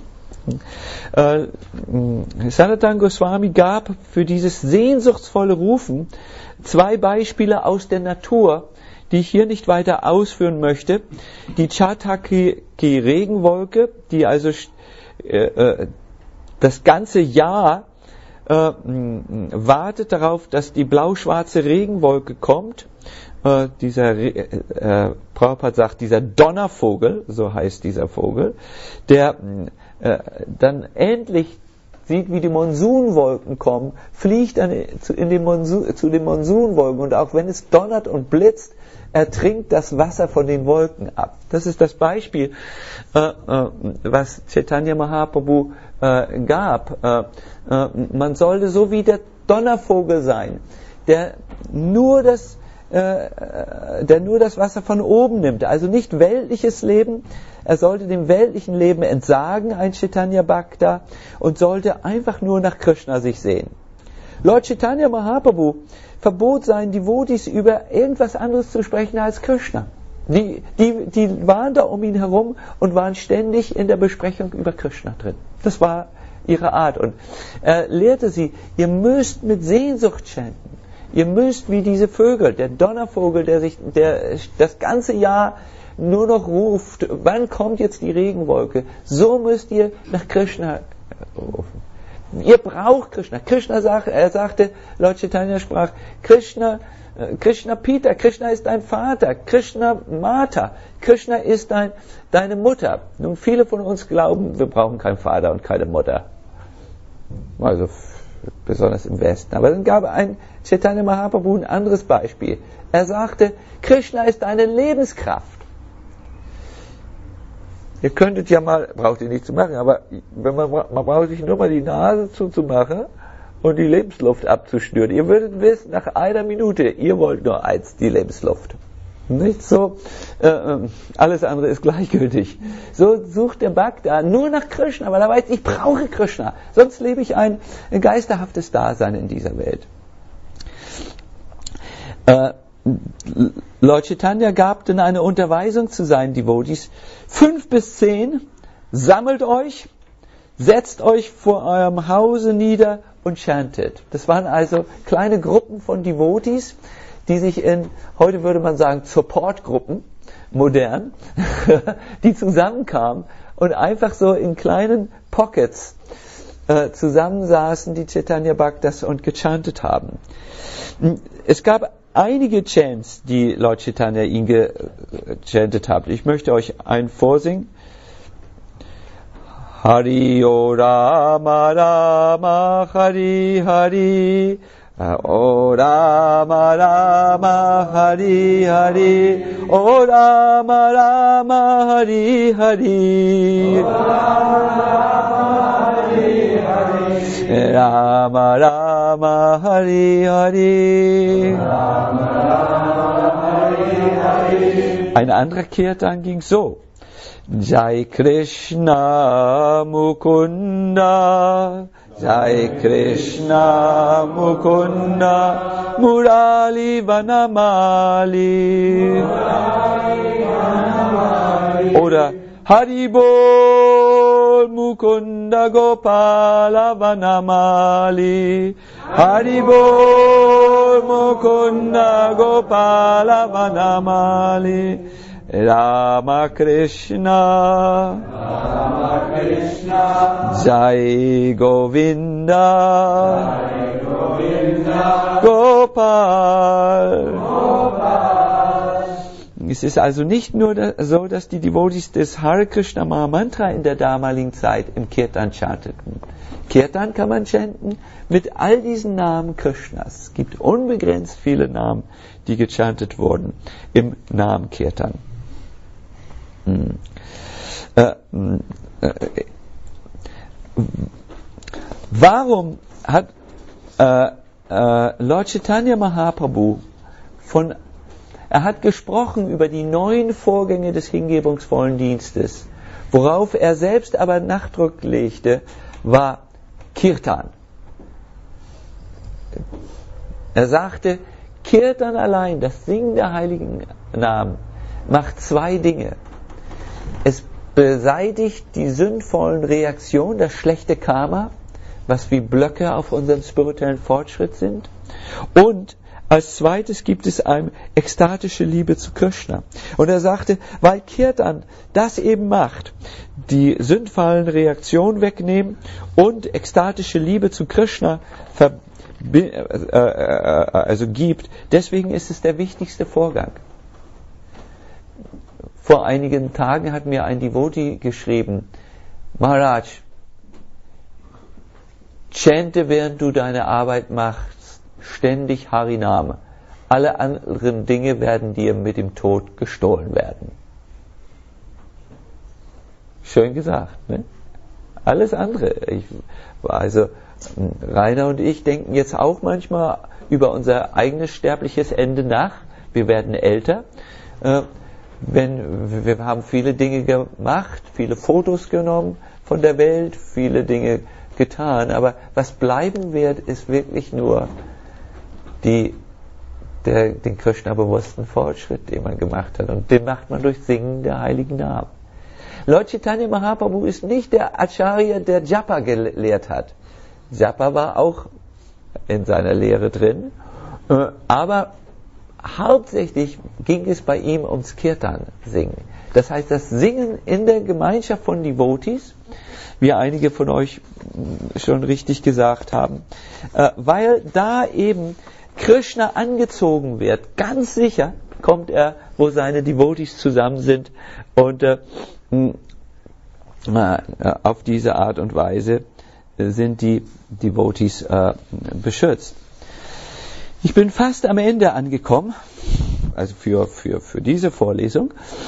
Äh, Sanatana Goswami gab für dieses sehnsuchtsvolle Rufen zwei Beispiele aus der Natur, die ich hier nicht weiter ausführen möchte. Die Chataki-Regenwolke, die also äh, äh, das ganze Jahr äh, wartet darauf, dass die blau-schwarze Regenwolke kommt. Äh, dieser, äh, Prabhupada sagt, dieser Donnervogel, so heißt dieser Vogel, der äh, dann endlich sieht, wie die Monsunwolken kommen, fliegt dann zu, in den Monsun, zu den Monsunwolken, und auch wenn es donnert und blitzt, ertrinkt das Wasser von den Wolken ab. Das ist das Beispiel, äh, äh, was Chaitanya Mahaprabhu äh, gab. Äh, äh, man sollte so wie der Donnervogel sein, der nur das der nur das Wasser von oben nimmt, also nicht weltliches Leben. Er sollte dem weltlichen Leben entsagen, ein Chaitanya Bhakta, und sollte einfach nur nach Krishna sich sehen. Lord Chaitanya Mahaprabhu verbot seinen Devotees, über irgendwas anderes zu sprechen als Krishna. Die, die, die waren da um ihn herum und waren ständig in der Besprechung über Krishna drin. Das war ihre Art. Und er lehrte sie, ihr müsst mit Sehnsucht chanten. Ihr müsst wie diese Vögel, der Donnervogel, der sich der das ganze Jahr nur noch ruft, wann kommt jetzt die Regenwolke? So müsst ihr nach Krishna rufen. Ihr braucht Krishna. Krishna sagt, er sagte, Lord Chaitanya sprach, Krishna, Krishna Pita, Krishna ist dein Vater, Krishna Mata, Krishna ist dein, deine Mutter. Nun, viele von uns glauben, wir brauchen keinen Vater und keine Mutter. Also besonders im Westen. Aber dann gab ein Chaitanya Mahaprabhu ein anderes Beispiel. Er sagte, Krishna ist deine Lebenskraft. Ihr könntet ja mal, braucht ihr nicht zu machen, aber wenn man, man braucht sich nur mal die Nase zuzumachen und die Lebensluft abzuschnüren. Ihr würdet wissen, nach einer Minute, ihr wollt nur eins, die Lebensluft. Nicht so, äh, alles andere ist gleichgültig. So sucht der Bhakta nur nach Krishna, weil er weiß, ich brauche Krishna. Sonst lebe ich ein, ein geisterhaftes Dasein in dieser Welt. Äh, Lord Chaitanya gab dann eine Unterweisung zu seinen Devotees. Fünf bis zehn, sammelt euch, setzt euch vor eurem Hause nieder und chantet. Das waren also kleine Gruppen von Devotees, die sich in, heute würde man sagen, Supportgruppen, modern, die zusammenkamen und einfach so in kleinen Pockets äh, zusammensaßen, die Chaitanya Bhaktas und gechantet haben. Es gab einige Chants, die Lord Chaitanya ihn gechantet hat. Ich möchte euch einen vorsingen. Hari O Rama Rama Hari Hari O Rama Rama Hari Hari, O Rama Rama Hari Hari, Rama Rama Hari Hari. Ein anderer Kirtan ging so: Jai Krishna Mukunda, Jai Krishna Mukunda, Murali Vanamali. Oder Haribol Mukunda Gopala Vanamali, Haribol Mukunda Gopala Vanamali. Rama Krishna, Rama Krishna, Jai Govinda, Jai Govinda, Gopal. Gopal. Es ist also nicht nur so, dass die Devotees des Hare Krishna Mahamantra in der damaligen Zeit im Kirtan chanteten. Kirtan kann man chanten mit all diesen Namen Krishnas. Es gibt unbegrenzt viele Namen, die gechantet wurden im Namen Kirtan. Hm. Äh, äh, warum hat äh, äh, Lord Chaitanya Mahaprabhu von, er hat gesprochen über die neuen Vorgänge des hingebungsvollen Dienstes, worauf er selbst aber Nachdruck legte, war Kirtan. Er sagte, Kirtan allein, das Singen der heiligen Namen, macht zwei Dinge. Es beseitigt die sündvollen Reaktionen, das schlechte Karma, was wie Blöcke auf unserem spirituellen Fortschritt sind. Und als zweites gibt es eine ekstatische Liebe zu Krishna. Und er sagte, weil Kirtan das eben macht, die sündvollen Reaktionen wegnehmen und ekstatische Liebe zu Krishna ver- äh, äh, also gibt, deswegen ist es der wichtigste Vorgang. Vor einigen Tagen hat mir ein Devotee geschrieben, Maharaj, chante, während du deine Arbeit machst, ständig Hariname. Alle anderen Dinge werden dir mit dem Tod gestohlen werden. Schön gesagt, ne? Alles andere. Ich, also Rainer und ich denken jetzt auch manchmal über unser eigenes sterbliches Ende nach. Wir werden älter. Äh, Wenn, wir haben viele Dinge gemacht, viele Fotos genommen von der Welt, viele Dinge getan, aber was bleiben wird, ist wirklich nur die, der, den Krishna-bewussten Fortschritt, den man gemacht hat. Und den macht man durch Singen der heiligen Namen. Lord Chaitanya Mahaprabhu ist nicht der Acharya, der Japa gelehrt hat. Japa war auch in seiner Lehre drin, aber hauptsächlich ging es bei ihm ums Kirtan-Singen. Das heißt, das Singen in der Gemeinschaft von Devotees, wie einige von euch schon richtig gesagt haben, äh, weil da eben Krishna angezogen wird. Ganz sicher kommt er, wo seine Devotees zusammen sind, und äh, äh, auf diese Art und Weise sind die Devotees äh, beschützt. Ich bin fast am Ende angekommen, also für, für, für diese Vorlesung.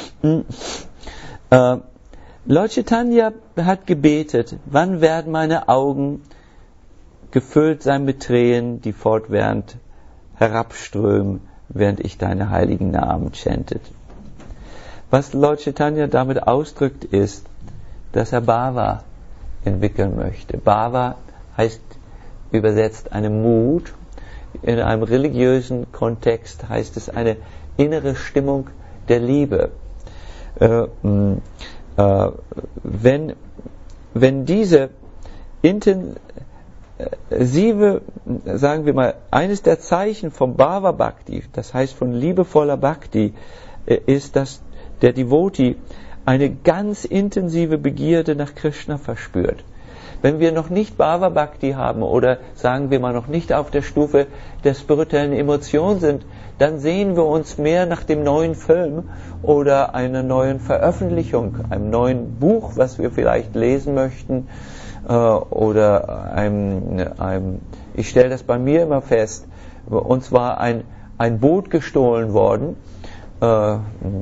Äh, Lord Chaitanya hat gebetet, wann werden meine Augen gefüllt sein mit Tränen, die fortwährend herabströmen, während ich deine heiligen Namen chantet. Was Lord Chaitanya damit ausdrückt, ist, dass er Bhava entwickeln möchte. Bhava heißt übersetzt eine Mut. In einem religiösen Kontext heißt es eine innere Stimmung der Liebe. Äh, äh, wenn, wenn diese intensive, sagen wir mal, eines der Zeichen vom Bhava Bhakti, das heißt von liebevoller Bhakti, äh, ist, dass der Devotee eine ganz intensive Begierde nach Krishna verspürt. Wenn wir noch nicht Bhava Bhakti haben oder sagen wir mal noch nicht auf der Stufe der spirituellen Emotion sind, dann sehen wir uns mehr nach dem neuen Film oder einer neuen Veröffentlichung, einem neuen Buch, was wir vielleicht lesen möchten, äh, oder einem, einem ich stelle das bei mir immer fest, uns war ein, ein Boot gestohlen worden, äh, war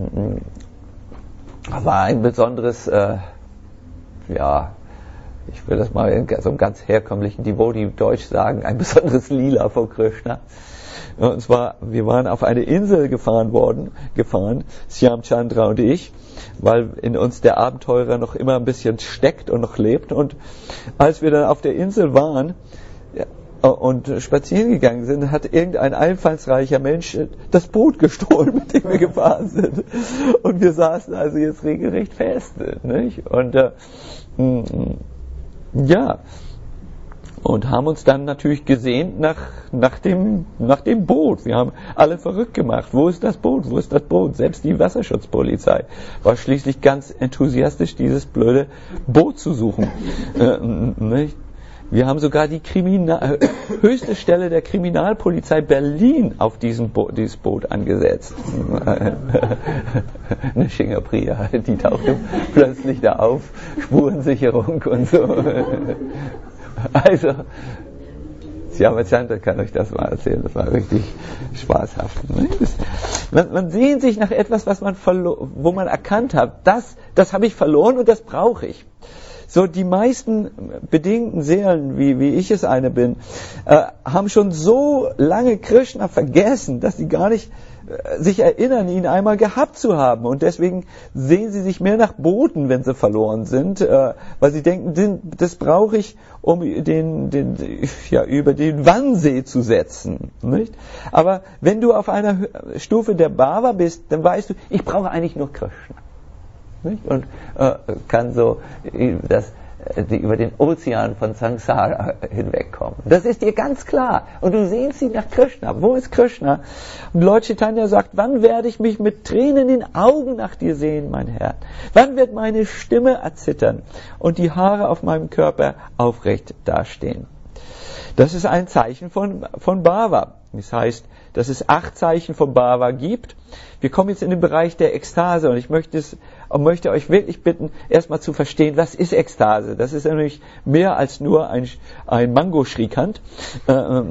ein besonderes, äh, ja, ich will das mal in so einem ganz herkömmlichen Niveau, die Deutsch sagen, ein besonderes Lila vor Krishna. Und zwar, wir waren auf eine Insel gefahren worden, gefahren, Shyam Chandra und ich, weil in uns der Abenteurer noch immer ein bisschen steckt und noch lebt. Und als wir dann auf der Insel waren und spazieren gegangen sind, hat irgendein einfallsreicher Mensch das Boot gestohlen, mit dem wir gefahren sind. Und wir saßen also jetzt regelrecht fest, nicht? Und äh, ja, und haben uns dann natürlich gesehnt nach, nach, dem, nach dem Boot. Wir haben alle verrückt gemacht. Wo ist das Boot? Wo ist das Boot? Selbst die Wasserschutzpolizei war schließlich ganz enthusiastisch, dieses blöde Boot zu suchen. Äh, nicht? Wir haben sogar die Kriminal- höchste Stelle der Kriminalpolizei Berlin auf diesem Bo- dieses Boot angesetzt. Eine Shingapriya, die tauchte plötzlich da auf, Spurensicherung und so. Also, Shyamachandra kann euch das mal erzählen, das war richtig spaßhaft. Man, man sehnt sich nach etwas, was man verlo- wo man erkannt hat, das, das habe ich verloren und das brauche ich. So, die meisten bedingten Seelen, wie, wie ich es eine bin, äh, haben schon so lange Krishna vergessen, dass sie gar nicht äh, sich erinnern, ihn einmal gehabt zu haben. Und deswegen sehen sie sich mehr nach Booten, wenn sie verloren sind, äh, weil sie denken, den, das brauche ich, um den, den, ja, über den Wannsee zu setzen. Nicht? Aber wenn du auf einer Stufe der Bhava bist, dann weißt du, ich brauche eigentlich nur Krishna. Und äh, kann so das, die, über den Ozean von Samsara hinwegkommen. Das ist dir ganz klar. Und du sehnst dich nach Krishna. Wo ist Krishna? Und Lord Chaitanya sagt, wann werde ich mich mit Tränen in den Augen nach dir sehen, mein Herr? Wann wird meine Stimme erzittern und die Haare auf meinem Körper aufrecht dastehen? Das ist ein Zeichen von, von Bhava. Das heißt, dass es acht Zeichen von Bhava gibt. Wir kommen jetzt in den Bereich der Ekstase und ich möchte, es, möchte euch wirklich bitten, erstmal zu verstehen, was ist Ekstase? Das ist nämlich mehr als nur ein, ein Mango-Shrikant. Äh,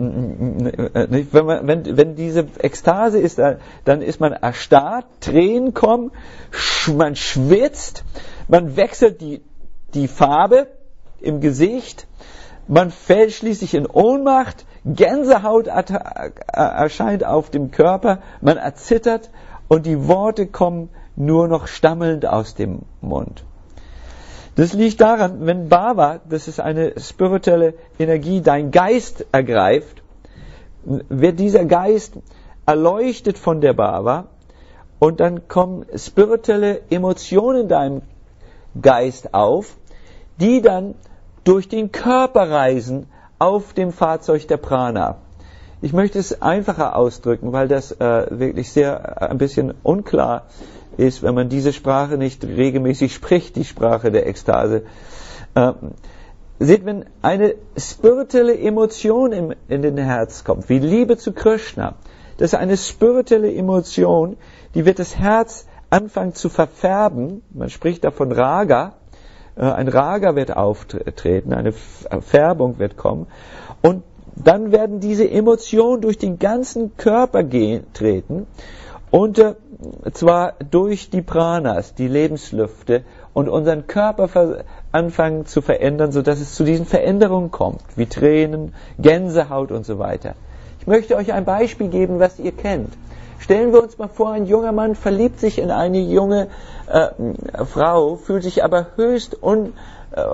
äh, wenn, man, wenn, wenn diese Ekstase ist, dann ist man erstarrt, Tränen kommen, man schwitzt, man wechselt die, die Farbe im Gesicht, man fällt schließlich in Ohnmacht, Gänsehaut erscheint auf dem Körper, man erzittert und die Worte kommen nur noch stammelnd aus dem Mund. Das liegt daran, wenn Bhava, das ist eine spirituelle Energie, dein Geist ergreift, wird dieser Geist erleuchtet von der Bhava und dann kommen spirituelle Emotionen in deinem Geist auf, die dann durch den Körper reisen auf dem Fahrzeug der Prana. Ich möchte es einfacher ausdrücken, weil das äh, wirklich sehr äh, ein bisschen unklar ist, wenn man diese Sprache nicht regelmäßig spricht, die Sprache der Ekstase. Äh, seht, wenn eine spirituelle Emotion im, in den Herz kommt, wie Liebe zu Krishna, das ist eine spirituelle Emotion, die wird das Herz anfangen zu verfärben. Man spricht davon Raga. Ein Raga wird auftreten, eine Färbung wird kommen und dann werden diese Emotionen durch den ganzen Körper gehen, treten und äh, zwar durch die Pranas, die Lebenslüfte und unseren Körper ver- anfangen zu verändern, sodass es zu diesen Veränderungen kommt, wie Tränen, Gänsehaut und so weiter. Ich möchte euch ein Beispiel geben, was ihr kennt. Stellen wir uns mal vor, ein junger Mann verliebt sich in eine junge äh, Frau, fühlt sich aber höchst un, äh,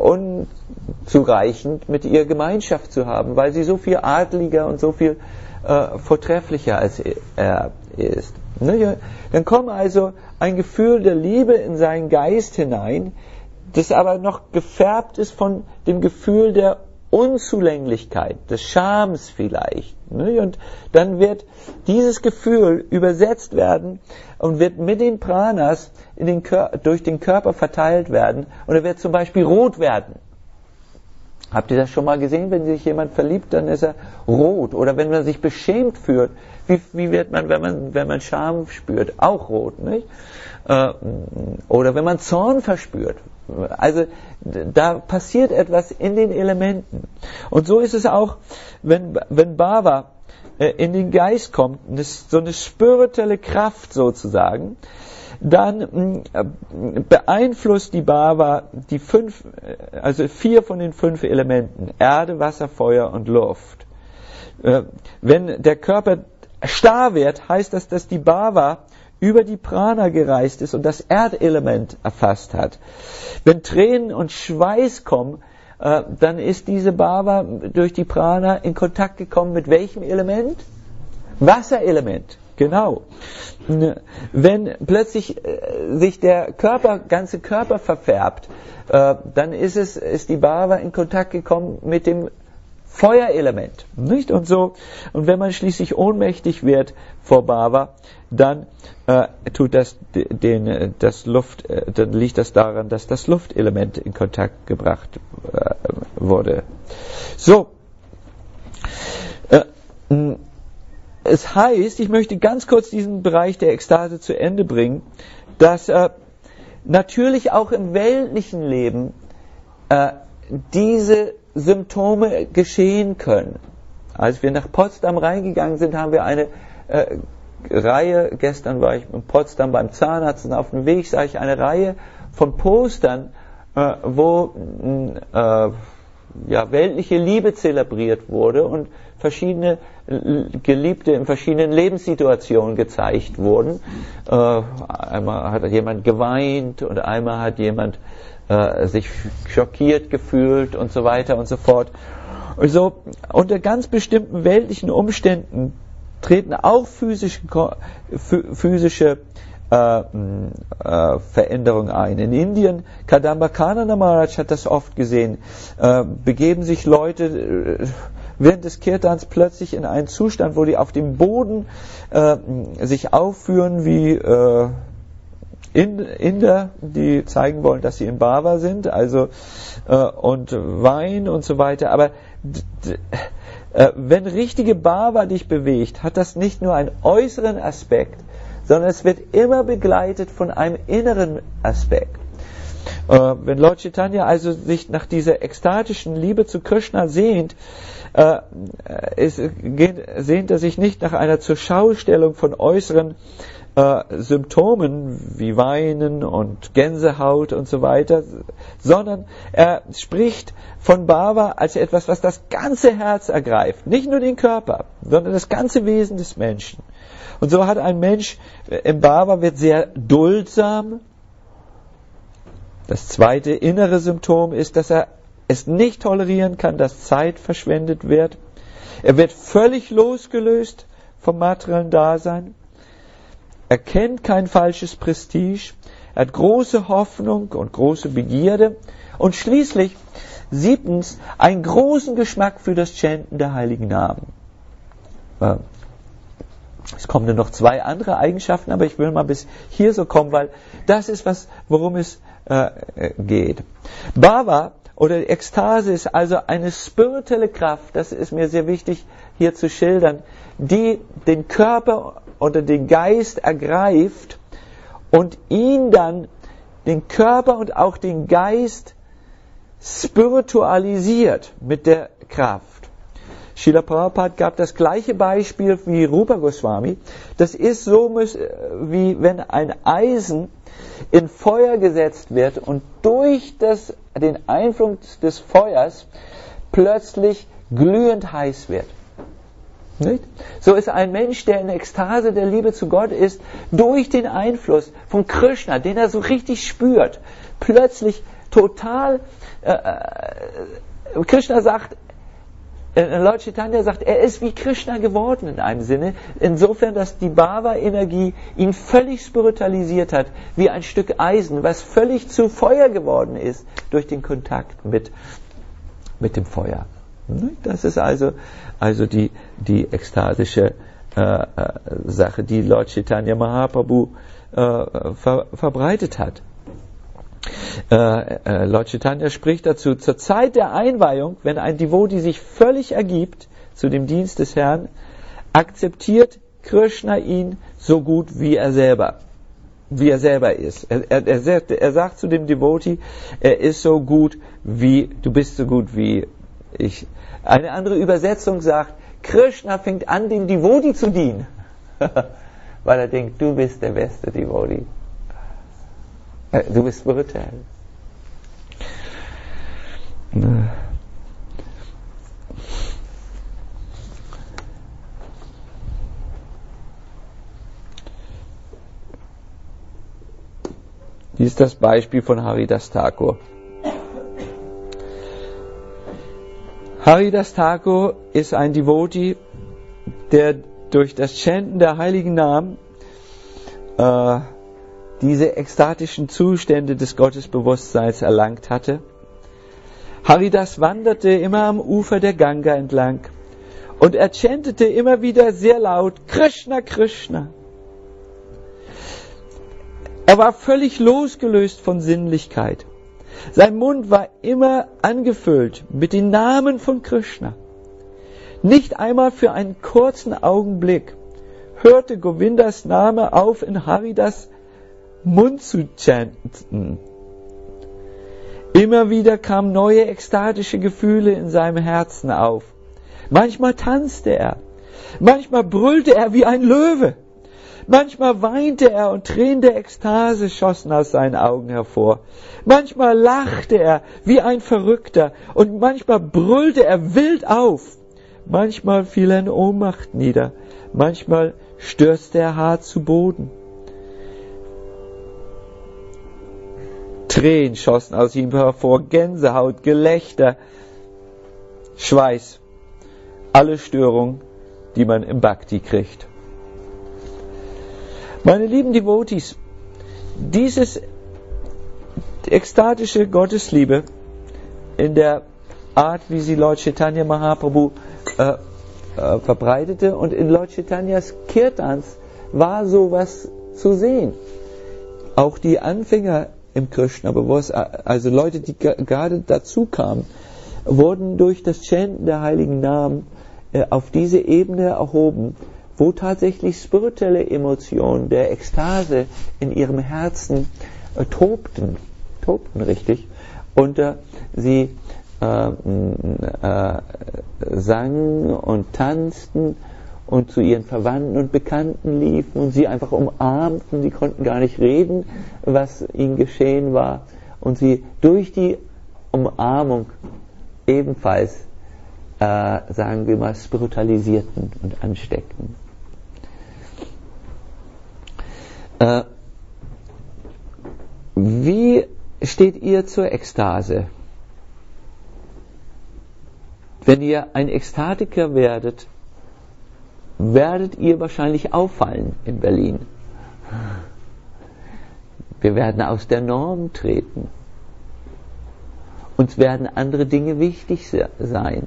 unzureichend, mit ihr Gemeinschaft zu haben, weil sie so viel adliger und so viel äh, vortrefflicher als er ist. Ne? Dann kommt also ein Gefühl der Liebe in seinen Geist hinein, das aber noch gefärbt ist von dem Gefühl der Unzulänglichkeit, des Schams vielleicht. Ne? Und dann wird dieses Gefühl übersetzt werden und wird mit den Pranas in den Kör- durch den Körper verteilt werden und er wird zum Beispiel rot werden. Habt ihr das schon mal gesehen? Wenn sich jemand verliebt, dann ist er rot. Oder wenn man sich beschämt fühlt, wie, wie wird man, wenn man, wenn man Scham spürt? Auch rot, nicht? Äh, oder wenn man Zorn verspürt. Also da passiert etwas in den Elementen. Und so ist es auch, wenn, wenn Bhava äh, in den Geist kommt, eine, so eine spirituelle Kraft sozusagen, dann äh, beeinflusst die Bhava die fünf, also vier von den fünf Elementen, Erde, Wasser, Feuer und Luft. Äh, wenn der Körper starr wird, heißt das, dass die Bhava über die Prana gereist ist und das Erdelement erfasst hat. Wenn Tränen und Schweiß kommen, äh, dann ist diese Bhava durch die Prana in Kontakt gekommen mit welchem Element? Wasserelement, genau. Wenn plötzlich äh, sich der Körper, ganze Körper verfärbt, äh, dann ist es, ist die Bhava in Kontakt gekommen mit dem Feuerelement, nicht? Und so, und wenn man schließlich ohnmächtig wird vor Bhava, dann äh, tut das den das Luft, äh, dann liegt das daran, dass das Luftelement in Kontakt gebracht äh, wurde. So, äh, es heißt, ich möchte ganz kurz diesen Bereich der Ekstase zu Ende bringen, dass äh, natürlich auch im weltlichen Leben äh, diese Symptome geschehen können. Als wir nach Potsdam reingegangen sind, haben wir eine äh, Reihe, gestern war ich in Potsdam beim Zahnarzt und auf dem Weg sah ich eine Reihe von Postern, äh, wo äh, ja, weltliche Liebe zelebriert wurde und verschiedene Geliebte in verschiedenen Lebenssituationen gezeigt wurden. Äh, einmal hat jemand geweint und einmal hat jemand äh, sich schockiert gefühlt und so weiter und so fort. Also unter ganz bestimmten weltlichen Umständen treten auch physische, physische äh, äh, Veränderungen ein. In Indien, Kadamba Kanana Maharaj hat das oft gesehen, äh, begeben sich Leute äh, während des Kirtans plötzlich in einen Zustand, wo die auf dem Boden äh, sich aufführen wie äh, Inder, die zeigen wollen, dass sie in Bhava sind, also äh, und Wein und so weiter. Aber d- d- äh, wenn richtige Bhava dich bewegt, hat das nicht nur einen äußeren Aspekt, sondern es wird immer begleitet von einem inneren Aspekt. Äh, wenn Lord Chaitanya also sich nach dieser ekstatischen Liebe zu Krishna sehnt, äh, ist, geht, sehnt er sich nicht nach einer Zurschaustellung von äußeren äh, Symptomen wie Weinen und Gänsehaut und so weiter, sondern er spricht von Bhava als etwas, was das ganze Herz ergreift, nicht nur den Körper, sondern das ganze Wesen des Menschen. Und so hat ein Mensch im Bhava wird sehr duldsam. Das zweite innere Symptom ist, dass er es nicht tolerieren kann, dass Zeit verschwendet wird. Er wird völlig losgelöst vom materiellen Dasein. Er kennt kein falsches Prestige. Er hat große Hoffnung und große Begierde. Und schließlich, siebtens, einen großen Geschmack für das Chanten der heiligen Namen. Es kommen dann noch zwei andere Eigenschaften, aber ich will mal bis hier so kommen, weil das ist was, worum es äh, geht. Bhava oder Ekstase ist also eine spirituelle Kraft, das ist mir sehr wichtig hier zu schildern, die den Körper oder den Geist ergreift und ihn dann, den Körper und auch den Geist, spiritualisiert mit der Kraft. Srila Prabhupada gab das gleiche Beispiel wie Rupa Goswami. Das ist so, wie wenn ein Eisen in Feuer gesetzt wird und durch das, den Einfluss des Feuers plötzlich glühend heiß wird. Nicht? So ist ein Mensch, der in der Ekstase der Liebe zu Gott ist, durch den Einfluss von Krishna, den er so richtig spürt, plötzlich total, äh, äh, Krishna sagt, Lord Chaitanya sagt, er ist wie Krishna geworden in einem Sinne, insofern, dass die Bhava-Energie ihn völlig spiritualisiert hat, wie ein Stück Eisen, was völlig zu Feuer geworden ist durch den Kontakt mit, mit dem Feuer. Das ist also, also die, die ekstasische äh, Sache, die Lord Chaitanya Mahaprabhu äh, ver, verbreitet hat. Äh, äh, Lord Chaitanya spricht dazu, zur Zeit der Einweihung, wenn ein Devotee sich völlig ergibt zu dem Dienst des Herrn, akzeptiert Krishna ihn so gut wie er selber. wie er selber ist. Er, er, er, sagt, er sagt zu dem Devotee, er ist so gut wie, du bist so gut wie ich. Eine andere Übersetzung sagt, Krishna fängt an, dem Devotee zu dienen. Weil er denkt, du bist der beste Devotee. Du bist spirituell. Hier ist das Beispiel von Haridas Thakur. Haridas Thakur ist ein Devotee, der durch das Chanten der heiligen Namen äh, diese ekstatischen Zustände des Gottesbewusstseins erlangt hatte. Haridas wanderte immer am Ufer der Ganga entlang und er chantete immer wieder sehr laut Krishna, Krishna. Er war völlig losgelöst von Sinnlichkeit. Sein Mund war immer angefüllt mit den Namen von Krishna. Nicht einmal für einen kurzen Augenblick hörte Govindas Name auf, in Haridas Mund zu chanten. Immer wieder kamen neue ekstatische Gefühle in seinem Herzen auf. Manchmal tanzte er, manchmal brüllte er wie ein Löwe. Manchmal weinte er und Tränen der Ekstase schossen aus seinen Augen hervor. Manchmal lachte er wie ein Verrückter und manchmal brüllte er wild auf. Manchmal fiel er in Ohnmacht nieder, manchmal stürzte er hart zu Boden. Tränen schossen aus ihm hervor, Gänsehaut, Gelächter, Schweiß, alle Störungen, die man im Bhakti kriegt. Meine lieben Devotees, dieses ekstatische Gottesliebe in der Art, wie sie Lord Chaitanya Mahaprabhu äh, äh, verbreitete und in Lord Chaitanyas Kirtans war sowas zu sehen. Auch die Anfänger im Krishna-Bewusstsein, also Leute, die g- gerade dazu kamen, wurden durch das Chanten der heiligen Namen äh, auf diese Ebene erhoben, wo tatsächlich spirituelle Emotionen der Ekstase in ihrem Herzen äh, tobten, tobten richtig, und äh, sie äh, äh, sangen und tanzten und zu ihren Verwandten und Bekannten liefen und sie einfach umarmten, sie konnten gar nicht reden, was ihnen geschehen war, und sie durch die Umarmung ebenfalls, äh, sagen wir mal, spiritualisierten und ansteckten. Äh, wie steht ihr zur Ekstase? Wenn ihr ein Ekstatiker werdet, werdet ihr wahrscheinlich auffallen in Berlin. Wir werden aus der Norm treten. Uns werden andere Dinge wichtig sein.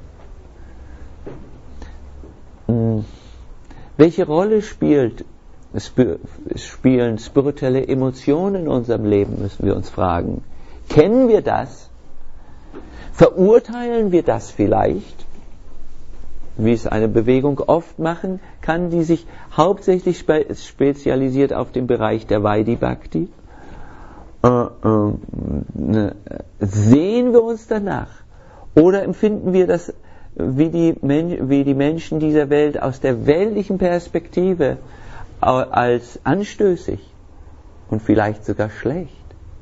Welche Rolle spielt spielen spirituelle Emotionen in unserem Leben, müssen wir uns fragen. Kennen wir das? Verurteilen wir das vielleicht? Wie es eine Bewegung oft machen kann, die sich hauptsächlich spe- spezialisiert auf den Bereich der Vaidhi Bhakti. Äh, äh, ne, sehen wir uns danach? Oder empfinden wir das wie die, Men- wie die Menschen dieser Welt aus der weltlichen Perspektive als anstößig und vielleicht sogar schlecht?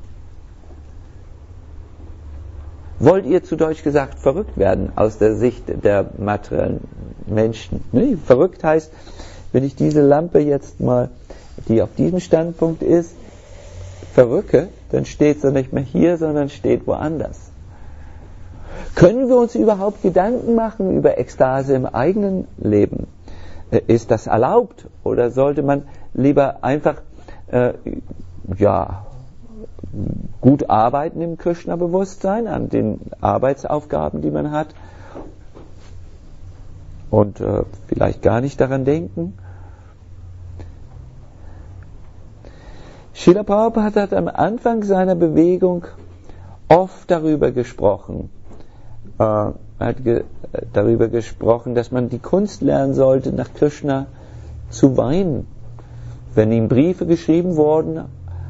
Wollt ihr, zu Deutsch gesagt, verrückt werden aus der Sicht der materiellen Menschen? Nee, verrückt heißt, wenn ich diese Lampe jetzt mal, die auf diesem Standpunkt ist, verrücke, dann steht sie nicht mehr hier, sondern steht woanders. Können wir uns überhaupt Gedanken machen über Ekstase im eigenen Leben? Ist das erlaubt? Oder sollte man lieber einfach äh, ja, gut arbeiten im Krishna-Bewusstsein, an den Arbeitsaufgaben, die man hat, und äh, vielleicht gar nicht daran denken? Srila Prabhupada hat am Anfang seiner Bewegung oft darüber gesprochen, äh, er hat ge- darüber gesprochen, dass man die Kunst lernen sollte, nach Krishna zu weinen. Wenn ihm Briefe geschrieben wurden,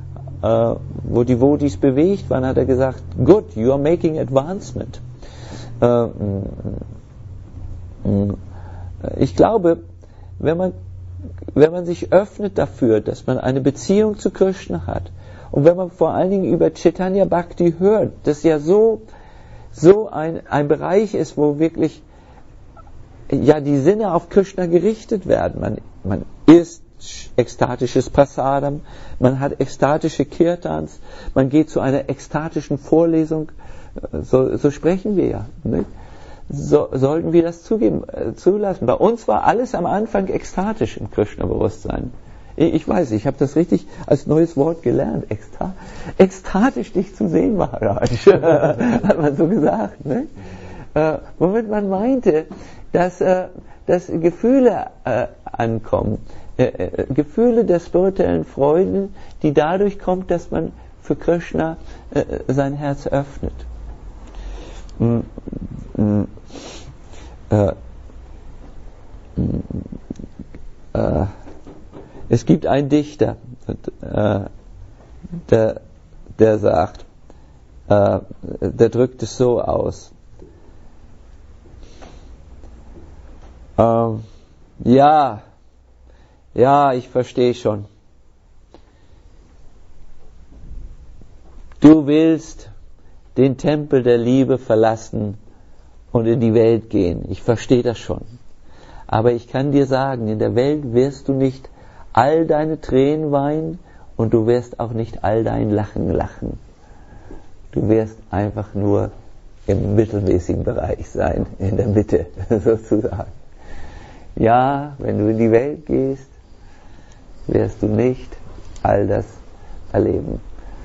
äh, wo die Devotees bewegt waren, hat er gesagt, good, you are making advancement. Äh, ich glaube, wenn man, wenn man sich öffnet dafür, dass man eine Beziehung zu Krishna hat, und wenn man vor allen Dingen über Chaitanya Bhakti hört, das ja so, so ein, ein Bereich ist, wo wirklich ja die Sinne auf Krishna gerichtet werden. Man, man isst ekstatisches Prasadam, man hat ekstatische Kirtans, man geht zu einer ekstatischen Vorlesung, so, so sprechen wir ja. Nicht? So, sollten wir das zugeben, äh, zulassen. Bei uns war alles am Anfang ekstatisch im Krishna-Bewusstsein. Ich, ich weiß, ich habe das richtig als neues Wort gelernt. Eksta- ekstatisch dich zu sehen, Maharaj, hat man so gesagt. Ne? Äh, womit man meinte, dass, äh, dass Gefühle äh, ankommen, äh, äh, Gefühle der spirituellen Freuden, die dadurch kommt, dass man für Krishna äh, sein Herz öffnet. Mm, mm, äh, mm, äh, es gibt einen Dichter, äh, der, der sagt, äh, der drückt es so aus. Äh, ja, ja, ich verstehe schon. Du willst den Tempel der Liebe verlassen und in die Welt gehen. Ich verstehe das schon. Aber ich kann dir sagen, in der Welt wirst du nicht all deine Tränen weinen und du wirst auch nicht all dein Lachen lachen. Du wirst einfach nur im mittelmäßigen Bereich sein, in der Mitte sozusagen. Ja, wenn du in die Welt gehst, wirst du nicht all das erleben.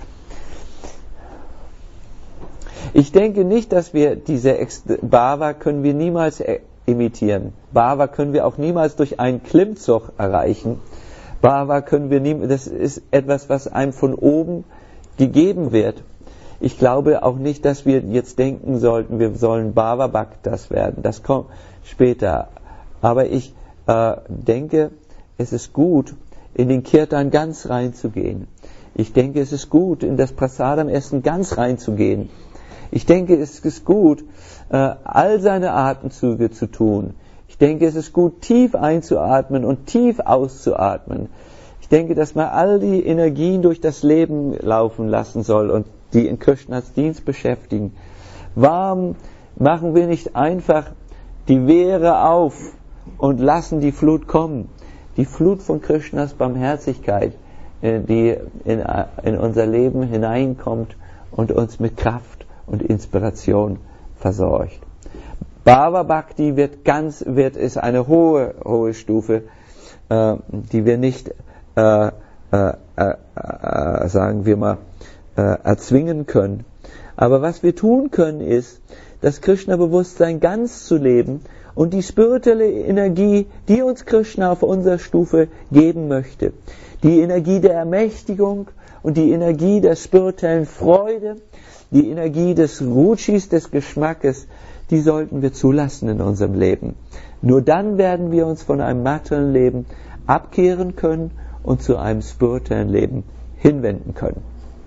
Ich denke nicht, dass wir diese Ex- Bhava können wir niemals e- imitieren. Bhava können wir auch niemals durch einen Klimmzug erreichen. Bhava können wir nie, das ist etwas, was einem von oben gegeben wird. Ich glaube auch nicht, dass wir jetzt denken sollten, wir sollen Bhava Bhaktas werden. Das kommt später. Aber ich äh, denke, es ist gut, in den Kirtan ganz reinzugehen. Ich denke, es ist gut, in das Prasadam-Essen ganz reinzugehen. Ich denke, es ist gut, äh, all seine Atemzüge zu tun. Ich denke, es ist gut, tief einzuatmen und tief auszuatmen. Ich denke, dass man all die Energien durch das Leben laufen lassen soll und die in Krishnas Dienst beschäftigen. Warum machen wir nicht einfach die Wehre auf und lassen die Flut kommen? Die Flut von Krishnas Barmherzigkeit, die in, in unser Leben hineinkommt und uns mit Kraft und Inspiration versorgt. Bhava Bhakti wird ganz, wird, ist eine hohe, hohe Stufe, äh, die wir nicht, äh, äh, äh, sagen wir mal, äh, erzwingen können. Aber was wir tun können, ist, das Krishna-Bewusstsein ganz zu leben und die spirituelle Energie, die uns Krishna auf unserer Stufe geben möchte, die Energie der Ermächtigung und die Energie der spirituellen Freude, die Energie des Ruchis, des Geschmackes, die sollten wir zulassen in unserem Leben. Nur dann werden wir uns von einem materiellen Leben abkehren können und zu einem spirituellen Leben hinwenden können.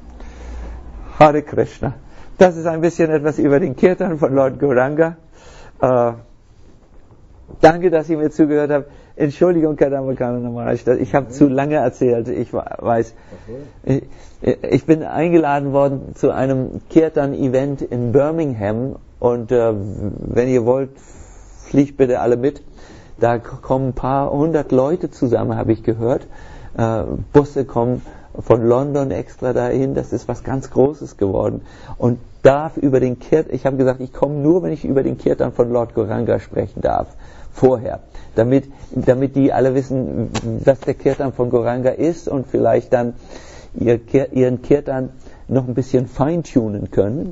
Hare Krishna. Das ist ein bisschen etwas über den Kirtan von Lord Gauranga. Äh, danke, dass ihr mir zugehört habt. Entschuldigung, Kadambakana Maharaj, ich habe zu lange erzählt. Ich weiß, ich, ich bin eingeladen worden zu einem Kirtan-Event in Birmingham und äh, wenn ihr wollt, fliegt bitte alle mit. Da kommen ein paar hundert Leute zusammen, habe ich gehört. Äh, Busse kommen von London extra dahin. Das ist was ganz Großes geworden. Und darf über den Kirtan, ich habe gesagt, ich komme nur, wenn ich über den Kirtan von Lord Gauranga sprechen darf. Vorher. Damit, damit die alle wissen, was der Kirtan von Gauranga ist und vielleicht dann ihr, ihren Kirtan noch ein bisschen feintunen können.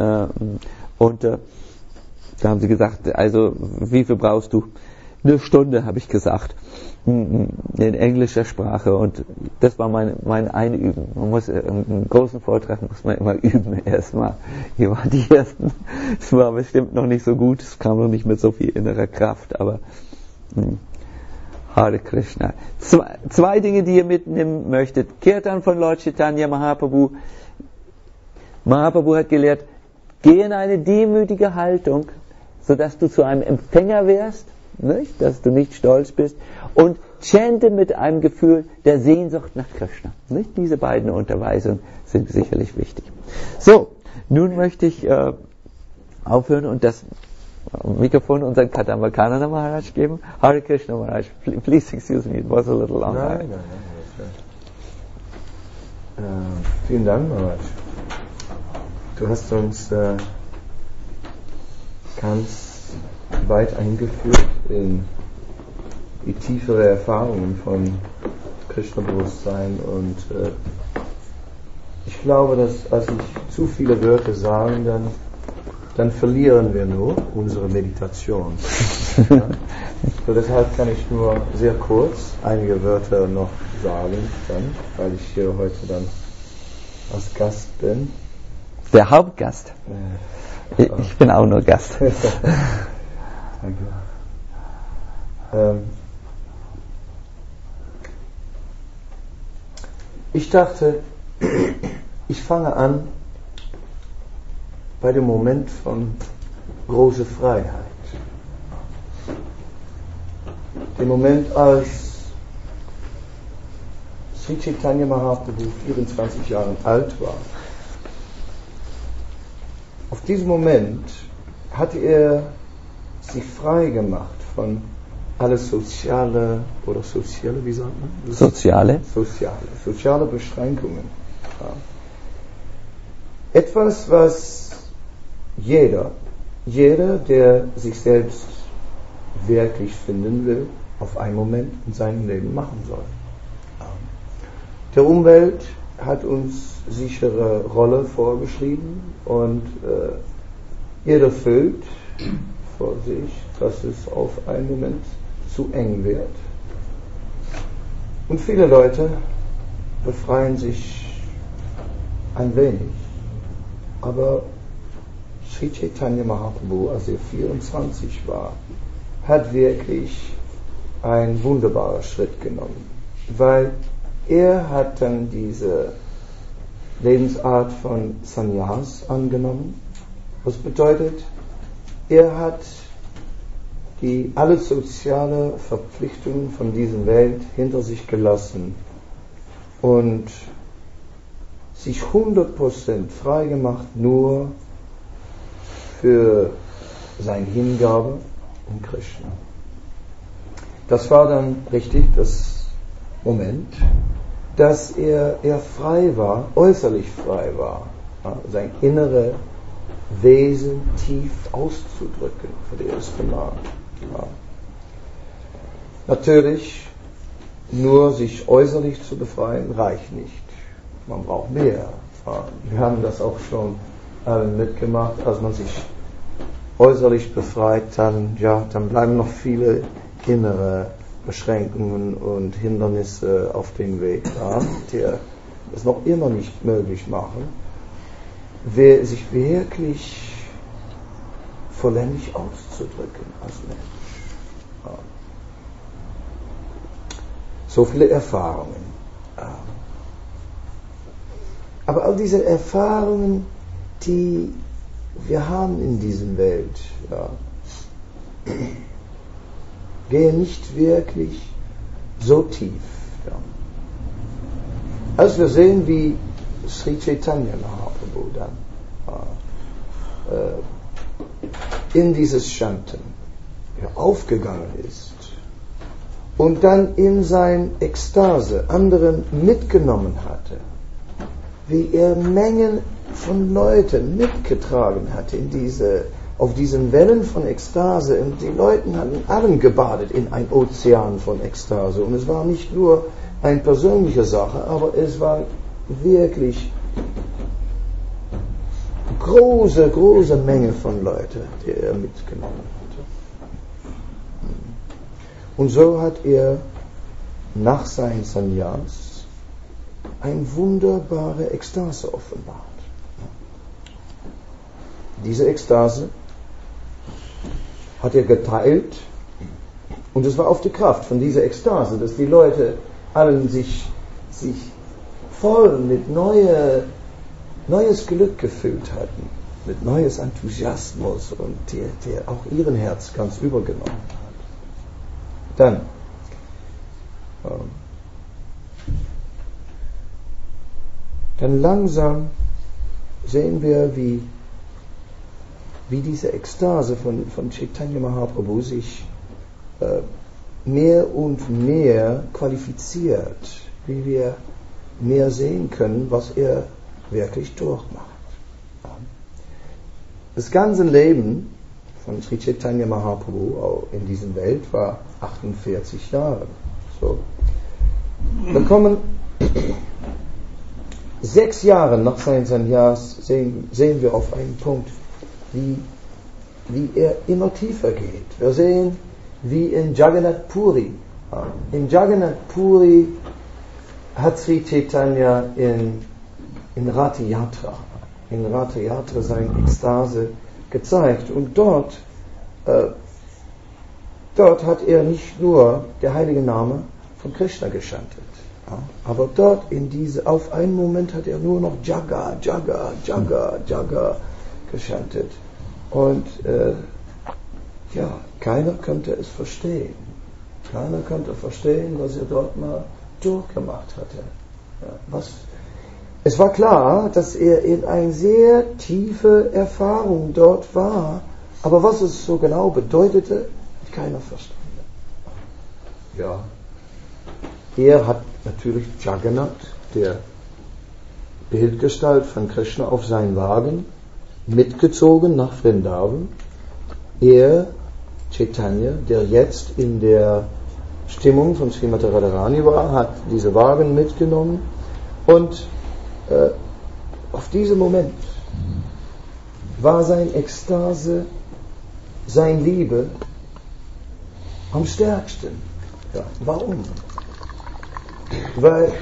Und äh, da haben sie gesagt, also wie viel brauchst du? Eine Stunde, habe ich gesagt, in englischer Sprache. Und das war mein, mein Einüben. Man muss einen großen Vortrag muss man immer üben erstmal. Hier waren die ersten. Es war bestimmt noch nicht so gut. Es kam noch nicht mit so viel innerer Kraft. Aber Hare Krishna. Zwei, zwei Dinge, die ihr mitnehmen möchtet. Kirtan von Lord Chaitanya Mahaprabhu. Mahaprabhu hat gelehrt, geh in eine demütige Haltung, sodass du zu einem Empfänger wirst, nicht? Dass du nicht stolz bist. Und chante mit einem Gefühl der Sehnsucht nach Krishna. Nicht? Diese beiden Unterweisungen sind sicherlich wichtig. So, nun möchte ich äh, aufhören und das Mikrofon unseren Kadambakanana Maharaj geben. Hare Krishna Maharaj, please excuse me, it was a little long. Nein, nein, nein. nein äh, vielen Dank, Maharaj. Du hast uns äh, ganz weit eingeführt in die tiefere Erfahrungen von Krishna-Bewusstsein und äh, ich glaube, dass als ich zu viele Wörter sage, dann dann verlieren wir nur unsere Meditation. Ja? So, deshalb kann ich nur sehr kurz einige Wörter noch sagen, dann, weil ich hier heute dann als Gast bin. Der Hauptgast. Äh, ich, ich bin auch nur Gast. Danke. Ähm, ich dachte, ich fange an bei dem Moment von großer Freiheit. Dem Moment, als Sri Chaitanya Mahaprabhu vierundzwanzig Jahre alt war. Auf diesem Moment hatte er sich frei gemacht von alle soziale oder soziale, wie sagt man? Soziale. Soziale, soziale Beschränkungen. Ja. Etwas, was jeder, jeder, der sich selbst wirklich finden will, auf einen Moment in seinem Leben machen soll. Der Umwelt hat uns sichere Rolle vorgeschrieben und äh, jeder fühlt vor sich, dass es auf einen Moment zu eng wird. Und viele Leute befreien sich ein wenig. Aber Sri Chaitanya Mahaprabhu, als er vierundzwanzig war, hat wirklich einen wunderbaren Schritt genommen, weil er hat dann diese Lebensart von Sannyas angenommen. Was bedeutet, er hat die alle soziale Verpflichtungen von dieser Welt hinter sich gelassen und sich hundert Prozent frei gemacht nur für seine Hingabe um Krishna. Das war dann richtig das Moment, dass er, er frei war, äußerlich frei war, ja, sein innere Wesen tief auszudrücken für das erste Mal. Ja. Natürlich, nur sich äußerlich zu befreien, reicht nicht. Man braucht mehr. Ja. Wir haben das auch schon äh, mitgemacht, als man sich äußerlich befreit, dann, ja, dann bleiben noch viele innere Beschränkungen und Hindernisse auf dem Weg, ja, die es noch immer nicht möglich machen, wer sich wirklich vollendig auszudrücken als Mensch. Ja. So viele Erfahrungen. Ja. Aber all diese Erfahrungen, die wir haben in dieser Welt, ja, gehen nicht wirklich so tief. Ja. Als wir sehen, wie Sri Chaitanya Mahaprabhu dann äh, in dieses Shantam ja, aufgegangen ist und dann in sein Ekstase anderen mitgenommen hatte, wie er Mengen von Leuten mitgetragen hatte in diese, auf diesen Wellen von Ekstase, und die Leute hatten allen gebadet in ein Ozean von Ekstase, und es war nicht nur eine persönliche Sache, aber es war wirklich große, große Menge von Leuten, die er mitgenommen hatte. Und so hat er nach seinem Sannyas eine wunderbare Ekstase offenbart. Diese Ekstase hat er geteilt Und es war auf die Kraft von dieser Ekstase, dass die Leute allen sich, sich voll mit neue, neues Glück gefüllt hatten, mit neues Enthusiasmus und der, der auch ihren Herz ganz übergenommen hat. Dann ähm, dann langsam sehen wir, wie, wie diese Ekstase von, von Chaitanya Mahaprabhu sich äh, mehr und mehr qualifiziert, wie wir mehr sehen können, was er wirklich durchmacht. Das ganze Leben von Sri Chaitanya Mahaprabhu in dieser Welt war achtundvierzig Jahre. So. Dann kommen sechs Jahre nach seinem Sannyas sehen, sehen wir auf einen Punkt, wie, wie er immer tiefer geht. Wir sehen, wie in Jagannath Puri. In Jagannath Puri hat Sri Chaitanya in, in Ratha Yatra, in Ratha Yatra seine Ekstase gezeigt. Und dort, äh, dort hat er nicht nur der heilige Name von Krishna geschantet. Ja, aber dort in diese, auf einen Moment hat er nur noch Jaga, Jaga, Jaga, Jaga geschantet. Und äh, ja, keiner konnte es verstehen. Keiner konnte verstehen, was er dort mal durchgemacht hatte. Ja, was, es war klar, dass er in eine sehr tiefe Erfahrung dort war, aber was es so genau bedeutete, hat keiner verstanden. Ja. Er hat natürlich Jagannath, der Bildgestalt von Krishna, auf seinen Wagen mitgezogen nach Vrindavan. Er, Chaitanya, der jetzt in der Stimmung von Srimati Radharani war, hat diese Wagen mitgenommen und äh, auf diesem Moment war sein Ekstase, sein Liebe am stärksten. Ja, warum? Weil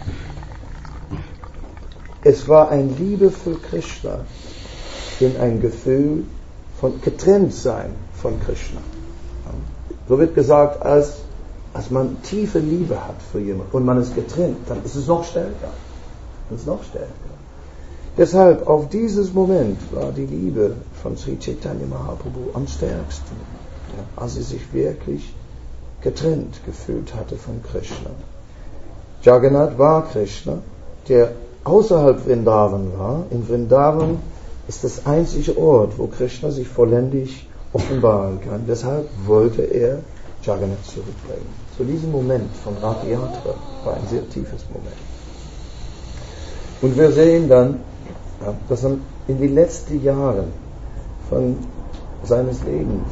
es war eine Liebe für Krishna in ein Gefühl von Getrenntsein von Krishna. So wird gesagt, als, als man tiefe Liebe hat für jemanden und man ist getrennt, dann ist es noch stärker. Das ist noch stärker. Deshalb, auf dieses Moment war die Liebe von Sri Chaitanya Mahaprabhu am stärksten, ja, als sie sich wirklich getrennt gefühlt hatte von Krishna. Jagannath war Krishna, der außerhalb Vrindavan war. In Vrindavan ist das einzige Ort, wo Krishna sich vollendig offenbaren kann. Deshalb wollte er Jagannath zurückbringen. Zu diesem Moment von Ratha Yatra war ein sehr tiefes Moment. Und wir sehen dann, ja, dass in den letzten Jahren von seines Lebens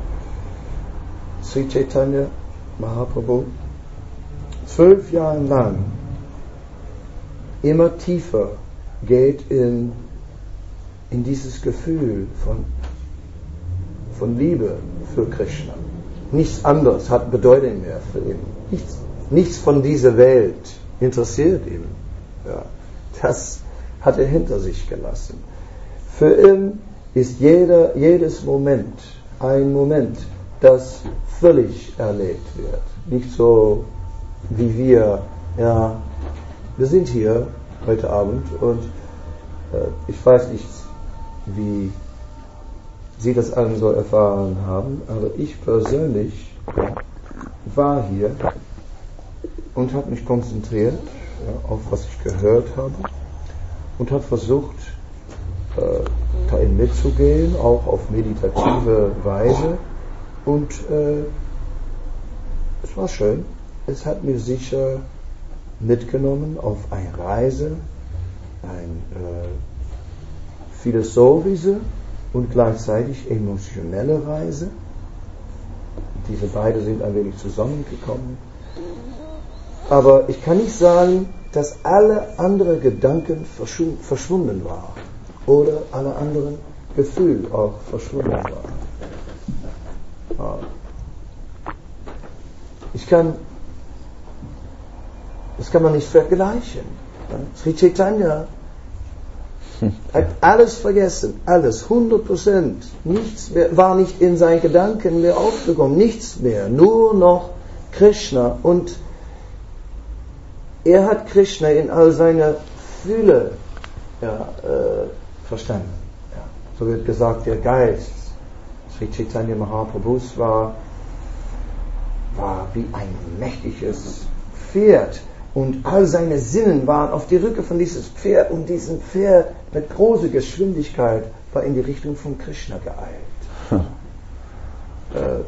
Sri Chaitanya Mahaprabhu zwölf Jahre lang immer tiefer geht in, in dieses Gefühl von, von Liebe für Krishna. Nichts anderes hat Bedeutung mehr für ihn. Nichts, nichts von dieser Welt interessiert ihn. Ja, das hat er hinter sich gelassen. Für ihn ist jeder, jedes Moment ein Moment, das völlig erlebt wird. Nicht so wie wir, ja, wir sind hier heute Abend und äh, ich weiß nicht, wie Sie das allen so erfahren haben, aber ich persönlich war hier und habe mich konzentriert, ja, auf was ich gehört habe und habe versucht, äh, dahin mitzugehen, auch auf meditative Weise, und äh, es war schön. Es hat mich sicher mitgenommen auf eine Reise, eine äh, philosophische und gleichzeitig emotionelle Reise. Diese beiden sind ein wenig zusammengekommen. Aber ich kann nicht sagen, dass alle anderen Gedanken verschwunden waren oder alle anderen Gefühle auch verschwunden waren. Ich kann, das kann man nicht vergleichen. Sri Chaitanya Hm. Hat alles vergessen, alles, hundert Prozent. Nichts mehr, war nicht in seinen Gedanken mehr aufgekommen, nichts mehr, nur noch Krishna. Und er hat Krishna in all seiner Fülle ja, äh, verstanden. Ja. So wird gesagt, der Geist Sri Chaitanya Mahaprabhus war, war wie ein mächtiges Pferd. Und all seine Sinnen waren auf die Rücke von dieses Pferd und diesem Pferd mit großer Geschwindigkeit war in die Richtung von Krishna geeilt. Hm. Äh,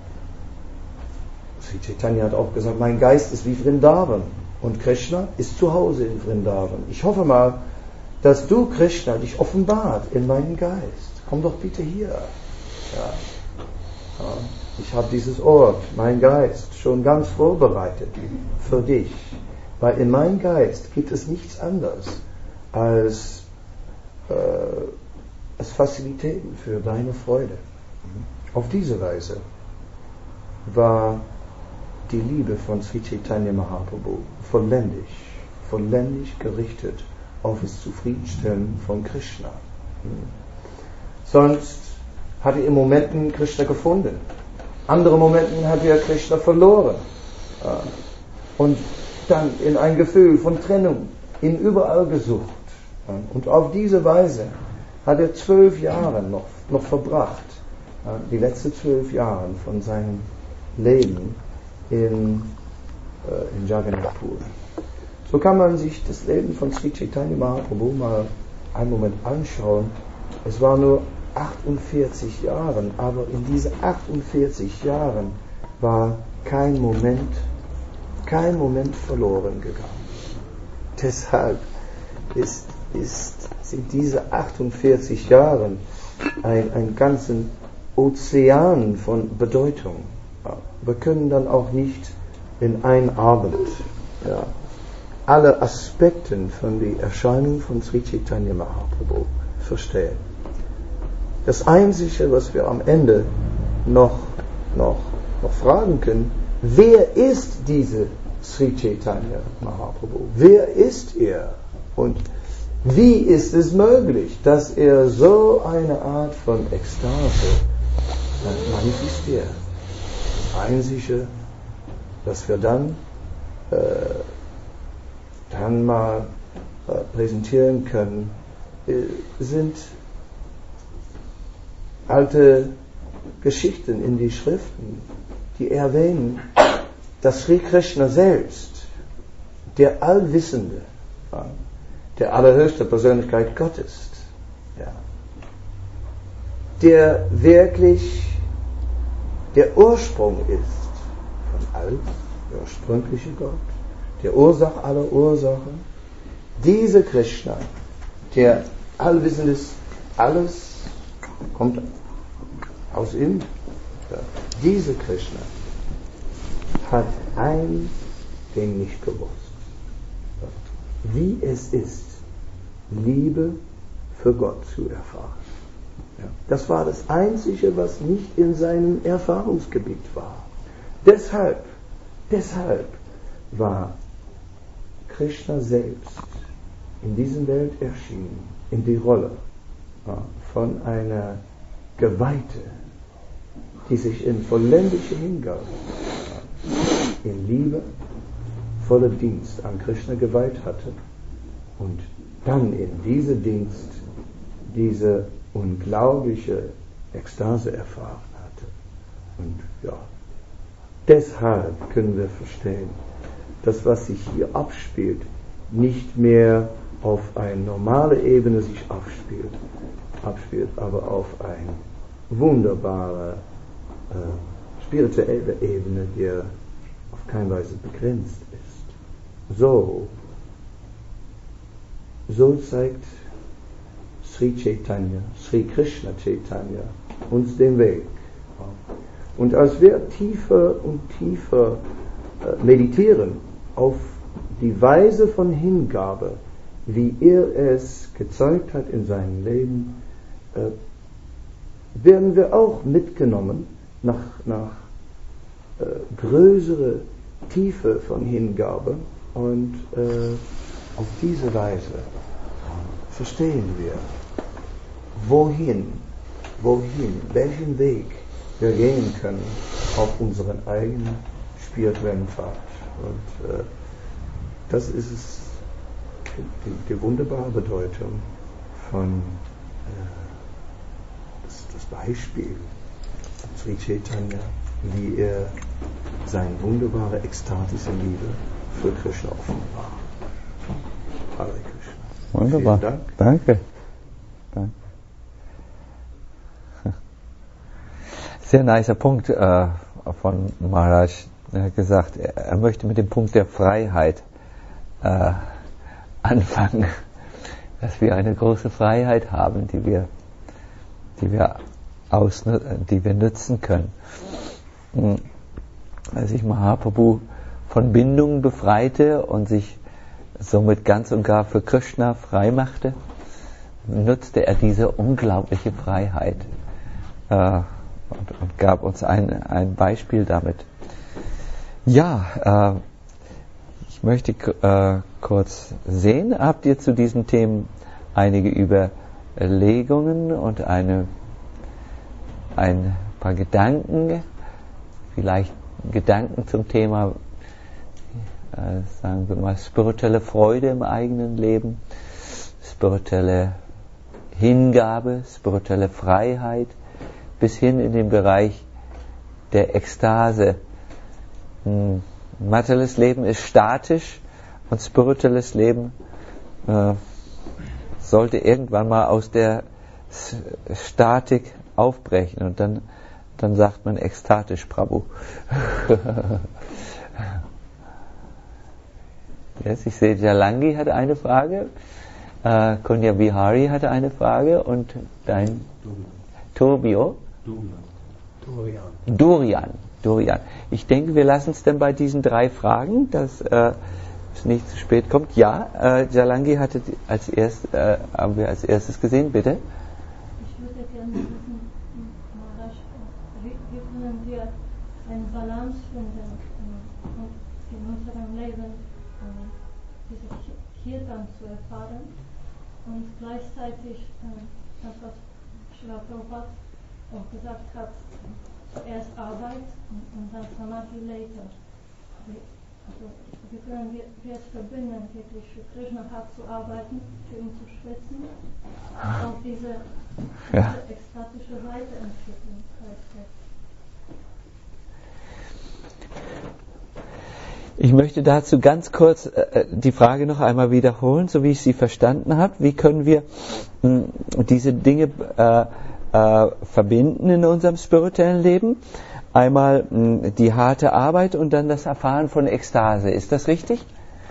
Sri Chaitanya hat auch gesagt, mein Geist ist wie Vrindavan und Krishna ist zu Hause in Vrindavan. Ich hoffe mal, dass du, Krishna, dich offenbart in meinen Geist. Komm doch bitte hier. Ja. Ja. Ich habe dieses Ort, mein Geist, schon ganz vorbereitet für dich. Weil in meinem Geist gibt es nichts anderes als, äh, als Fazilitäten für deine Freude. Auf diese Weise war die Liebe von Sri Chaitanya Mahaprabhu vollendig, vollendig gerichtet auf das Zufriedenstellen von Krishna. Sonst hat er in Momenten Krishna gefunden. Andere Momenten hat er Krishna verloren. Und dann in ein Gefühl von Trennung ihn überall gesucht. Und auf diese Weise hat er zwölf Jahre noch, noch verbracht, die letzten zwölf Jahre von seinem Leben in, äh, in Jagannath Puri. So kann man sich das Leben von Sri Chaitanya Mahaprabhu mal einen Moment anschauen. Es war nur achtundvierzig Jahre, aber in diesen achtundvierzig Jahren war kein Moment kein Moment verloren gegangen. Deshalb ist, ist, sind diese achtundvierzig Jahre ein, ein ganzen Ozean von Bedeutung. Wir können dann auch nicht in einem Abend ja, alle Aspekte von der Erscheinung von Sri Chaitanya Mahaprabhu verstehen. Das Einzige, was wir am Ende noch, noch, noch fragen können, wer ist diese Sri Chaitanya Mahaprabhu? Wer ist er? Und wie ist es möglich, dass er so eine Art von Ekstase manifestiert? Das Einzige, was wir dann, äh, dann mal äh, präsentieren können, äh, sind alte Geschichten in die Schriften, die erwähnen, dass Sri Krishna selbst, der Allwissende, der allerhöchste Persönlichkeit Gottes, ja, der wirklich der Ursprung ist von allem, der ursprüngliche Gott, der Ursache aller Ursachen, dieser Krishna, der Allwissende ist, alles kommt aus ihm, ja, dieser Krishna hat ein Ding nicht gewusst. Wie es ist, Liebe für Gott zu erfahren. Ja. Das war das Einzige, was nicht in seinem Erfahrungsgebiet war. Deshalb, deshalb war Krishna selbst in dieser Welt erschienen, in die Rolle ja, von einer Geweihte, die sich in vollendische Hingabe, in Liebe, voller Dienst an Krishna geweiht hatte und dann in diesem Dienst diese unglaubliche Ekstase erfahren hatte. Und ja, deshalb können wir verstehen, dass was sich hier abspielt, nicht mehr auf eine normale Ebene sich abspielt, abspielt aber auf eine wunderbare äh, spirituelle Ebene, die auf keine Weise begrenzt ist. So, so zeigt Sri Chaitanya, Sri Krishna Chaitanya uns den Weg. Und als wir tiefer und tiefer äh, meditieren auf die Weise von Hingabe, wie er es gezeigt hat in seinem Leben, äh, werden wir auch mitgenommen nach, nach äh, größere Tiefe von Hingabe und äh, auf diese Weise verstehen wir, wohin, wohin, welchen Weg wir gehen können auf unseren eigenen spirituellen Pfad. Und äh, das ist es, die, die wunderbare Bedeutung von äh, das, das Beispiel Sri Chaitanya, wie er seine wunderbare ekstatische Liebe für Krishna offenbart. Hare Krishna. Wunderbar. Vielen Dank. Danke. Danke. Sehr nicer Punkt äh, von Maharaj. Er hat gesagt, er, er möchte mit dem Punkt der Freiheit äh, anfangen, dass wir eine große Freiheit haben, die wir, die wir, ausnu- die wir nutzen können. Als sich Mahaprabhu von Bindungen befreite und sich somit ganz und gar für Krishna frei machte, nutzte er diese unglaubliche Freiheit äh, und, und gab uns ein, ein Beispiel damit. Ja, äh, ich möchte äh, kurz sehen, habt ihr zu diesen Themen einige Überlegungen und eine, ein paar Gedanken, vielleicht Gedanken zum Thema, äh, sagen wir mal, spirituelle Freude im eigenen Leben, spirituelle Hingabe, spirituelle Freiheit, bis hin in den Bereich der Ekstase. Hm, materielles Leben ist statisch und spirituelles Leben äh, sollte irgendwann mal aus der Statik aufbrechen und dann, dann sagt man ekstatisch Prabhu. Yes, ich sehe, Jalangi hatte eine Frage, äh, Kunya Bihari hatte eine Frage und dein Turbio? Durian. Durian. Durian. Ich denke, wir lassen es dann bei diesen drei Fragen, dass äh, es nicht zu spät kommt. Ja, äh, Jalangi hatte als erst, äh, haben wir als erstes gesehen, bitte. Ich würde gerne wissen, Maharaj, wie, wie können wir eine Balance finden äh, in unserem Leben, äh, diese Kirtan zu erfahren und gleichzeitig äh, das, was Srila Prabhupada auch gesagt hat, zuerst Arbeit und, und dann Samadhi later. Also, wie können wir, wir es verbinden, wirklich für Krishna hart zu arbeiten, für ihn zu schwitzen, und auch diese, diese Ja. ekstatische Seite entwickeln. Ich möchte dazu ganz kurz äh, die Frage noch einmal wiederholen, so wie ich sie verstanden habe. Wie können wir mh, diese Dinge äh, äh, verbinden in unserem spirituellen Leben? Einmal mh, die harte Arbeit und dann das Erfahren von Ekstase. Ist das richtig?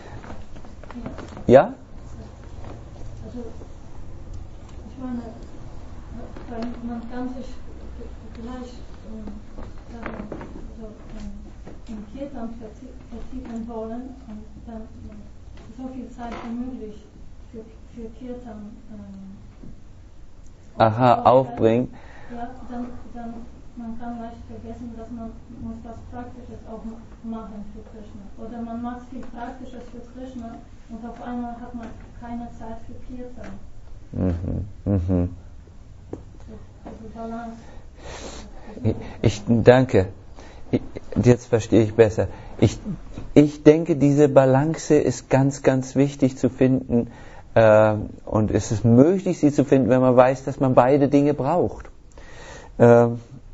Ja? Also, ich meine, weil man kann sich gleich ähm, also, ähm, in Kirtan vertiefen wollen und dann so viel Zeit wie möglich für, für Kirtan ähm, Aha, aufbringen. Ja, dann, dann man kann leicht vergessen, dass man muss was Praktisches auch machen für Krishna. Oder man macht viel Praktisches für Krishna und auf einmal hat man keine Zeit für Kirtan. Mhm, mhm. Also Balance. Ich, ich danke. Ich, jetzt verstehe ich besser. Ich, ich denke, diese Balance ist ganz, ganz wichtig zu finden. Äh, und es ist möglich, sie zu finden, wenn man weiß, dass man beide Dinge braucht. Äh,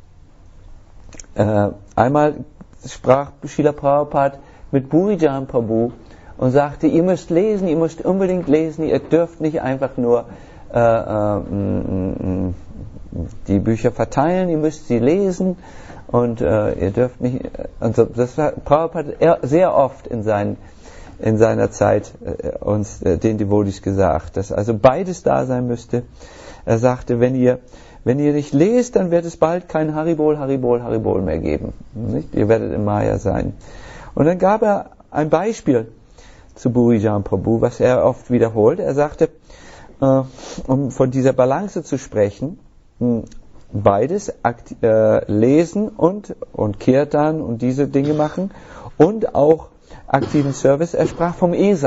äh, einmal sprach Srila Prabhupada mit Burijan Prabhu und sagte, ihr müsst lesen, ihr müsst unbedingt lesen, ihr dürft nicht einfach nur äh, äh, m, m, die Bücher verteilen, ihr müsst sie lesen und äh, ihr dürft nicht, und so, das war Prabhupada sehr oft in seinen in seiner Zeit äh, uns äh, den Devotis gesagt, dass also beides da sein müsste. Er sagte, wenn ihr wenn ihr nicht lest, dann wird es bald kein Haribol, Haribol, Haribol mehr geben. Nicht? Ihr werdet im Maya sein. Und dann gab er ein Beispiel zu Burijan Prabhu, was er oft wiederholt. Er sagte, äh, um von dieser Balance zu sprechen, mh, beides akti- äh, lesen und, und Kirtan und diese Dinge machen und auch aktiven Service. Er sprach vom Esel.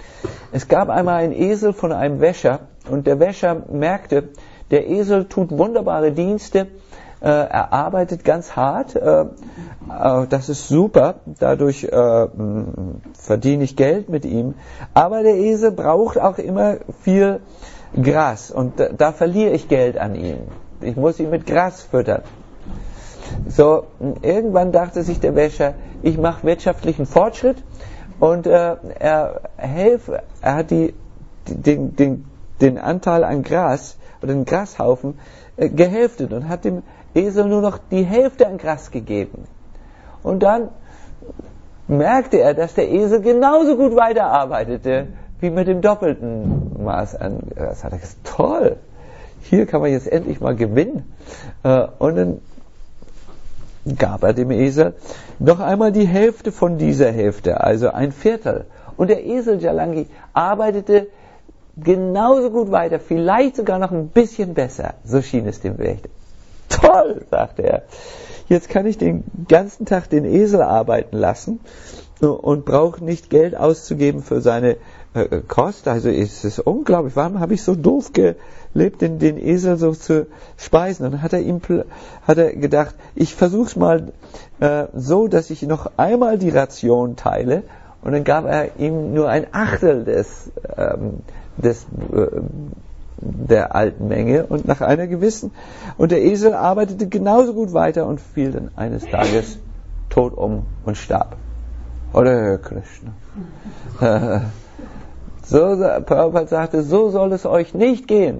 Es gab einmal einen Esel von einem Wäscher und der Wäscher merkte, der Esel tut wunderbare Dienste, äh, er arbeitet ganz hart, äh, äh, das ist super, dadurch äh, verdiene ich Geld mit ihm, aber der Esel braucht auch immer viel Gras und da, da verliere ich Geld an ihm. Ich muss ihn mit Gras füttern. So, irgendwann dachte sich der Wäscher, ich mache wirtschaftlichen Fortschritt und äh, er, helf, er hat die, den, den, den Anteil an Gras oder den Grashaufen äh, gehälftet und hat dem Esel nur noch die Hälfte an Gras gegeben. Und dann merkte er, dass der Esel genauso gut weiterarbeitete wie mit dem doppelten Maß an Gras. Hat er gesagt, toll, hier kann man jetzt endlich mal gewinnen. Äh, und dann gab er dem Esel noch einmal die Hälfte von dieser Hälfte, also ein Viertel. Und der Esel Jalangi arbeitete genauso gut weiter, vielleicht sogar noch ein bisschen besser. So schien es dem Wächter. Toll, sagte er. Jetzt kann ich den ganzen Tag den Esel arbeiten lassen und brauche nicht Geld auszugeben für seine äh, Kost. Also ist es unglaublich. Warum habe ich so doof gelebt, den, den Esel so zu speisen? Und dann hat er ihm hat er gedacht, ich versuche es mal äh, so, dass ich noch einmal die Ration teile. Und dann gab er ihm nur ein Achtel des, ähm, des äh, der alten Menge und nach einer gewissen. Und der Esel arbeitete genauso gut weiter und fiel dann eines Tages tot um und starb. Oder Krishna. So, Prabhupada sagte, so soll es euch nicht gehen.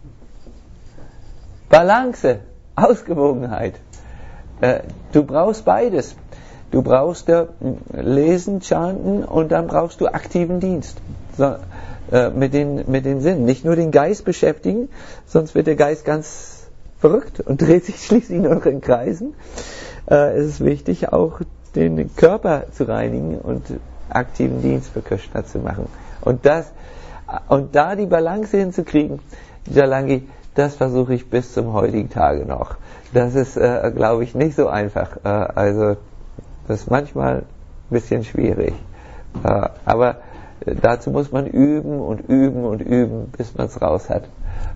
Balance, Ausgewogenheit. Du brauchst beides. Du brauchst Lesen, Chanten und dann brauchst du aktiven Dienst. So, mit den, mit den Sinnen. Nicht nur den Geist beschäftigen, sonst wird der Geist ganz verrückt und dreht sich schließlich nur noch in Kreisen. Äh, es ist wichtig, auch den Körper zu reinigen und aktiven Dienst für Krishna zu machen. Und das, und da die Balance hinzukriegen, Jalangi, das versuche ich bis zum heutigen Tage noch. Das ist, äh, glaube ich, nicht so einfach. Äh, also, das ist manchmal ein bisschen schwierig. Äh, aber dazu muss man üben und üben und üben, bis man es raus hat.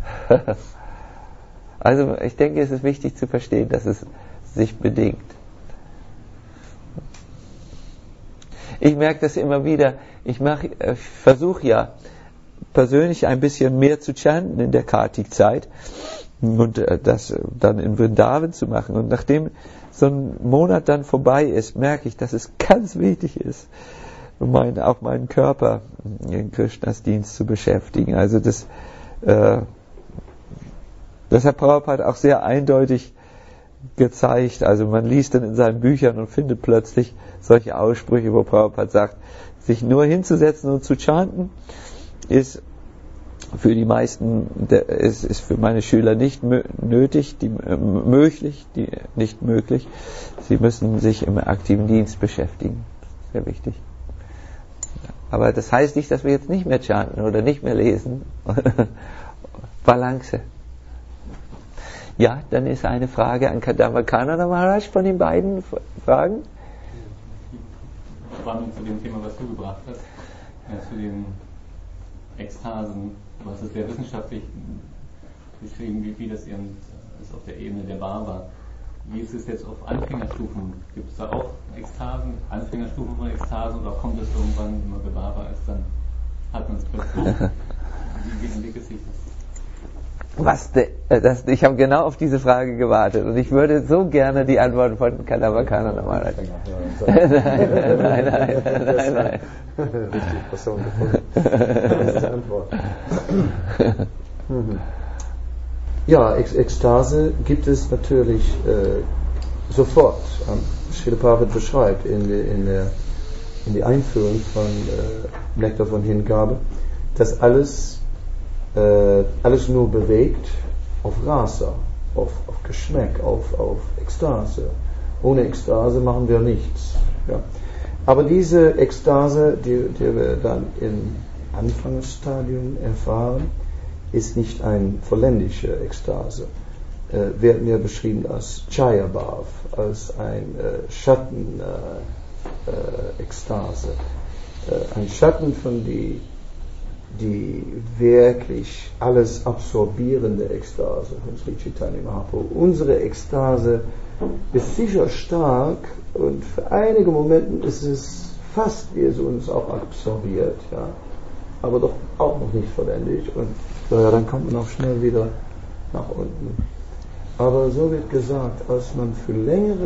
Also ich denke, es ist wichtig zu verstehen, dass es sich bedingt. Ich merke das immer wieder. Ich, ich versuche ja persönlich ein bisschen mehr zu chanten in der Kartik-Zeit und das dann in Vrindavan zu machen. Und nachdem so ein Monat dann vorbei ist, merke ich, dass es ganz wichtig ist, Mein, auch meinen Körper in Krishnas Dienst zu beschäftigen. Also das, äh, das hat Prabhupada auch sehr eindeutig gezeigt. Also man liest dann in seinen Büchern und findet plötzlich solche Aussprüche, wo Prabhupada sagt, sich nur hinzusetzen und zu chanten, ist für die meisten, der, ist, ist für meine Schüler nicht mö- nötig, die, äh, möglich, die, nicht möglich. Sie müssen sich im aktiven Dienst beschäftigen. Sehr wichtig. Aber das heißt nicht, dass wir jetzt nicht mehr chanten oder nicht mehr lesen. Balance. Ja, dann ist eine Frage an Kadamba-Kanana Maharaj von den beiden Fragen. Spannend zu dem Thema, was du gebracht hast, ja, zu den Ekstasen. Du hast es sehr wissenschaftlich beschrieben, wie, wie das eben ist auf der Ebene der Bhava. Wie ist es jetzt auf Anfängerstufen? Gibt es da auch Ekstasen, Anfängerstufen von Ekstasen oder kommt es irgendwann, wenn man Bhava ist, dann hat man es plötzlich? Wie, wie entwickelt sich das? Was de, das, ich habe genau auf diese Frage gewartet und ich würde so gerne die Antwort von Kadamba-Kanana Maharaj. Nein, nein, nein, nein, nein, nein. Richtig, Person gefunden. Das ist die Antwort. Ja, Ek- Ekstase gibt es natürlich äh, sofort. Ähm, Srila Prabhupada beschreibt in, die, in, der, in die Einführung von äh, Nektar von Hingabe, dass alles Äh, alles nur bewegt auf Rasa, auf, auf Geschmack, auf, auf Ekstase. Ohne Ekstase machen wir nichts. Ja. Aber diese Ekstase, die, die wir dann im Anfangsstadium erfahren, ist nicht eine vollendische Ekstase. Äh, wird mir beschrieben als Chayabhav, als ein äh, Schatten äh, äh, Ekstase. Äh, ein Schatten von die die wirklich alles absorbierende Ekstase von Sri Chaitanya Mahaprabhu. Unsere Ekstase ist sicher stark und für einige Momente ist es fast, wie es uns auch absorbiert, ja, aber doch auch noch nicht vollendet und ja, dann kommt man auch schnell wieder nach unten. Aber so wird gesagt, als man für längere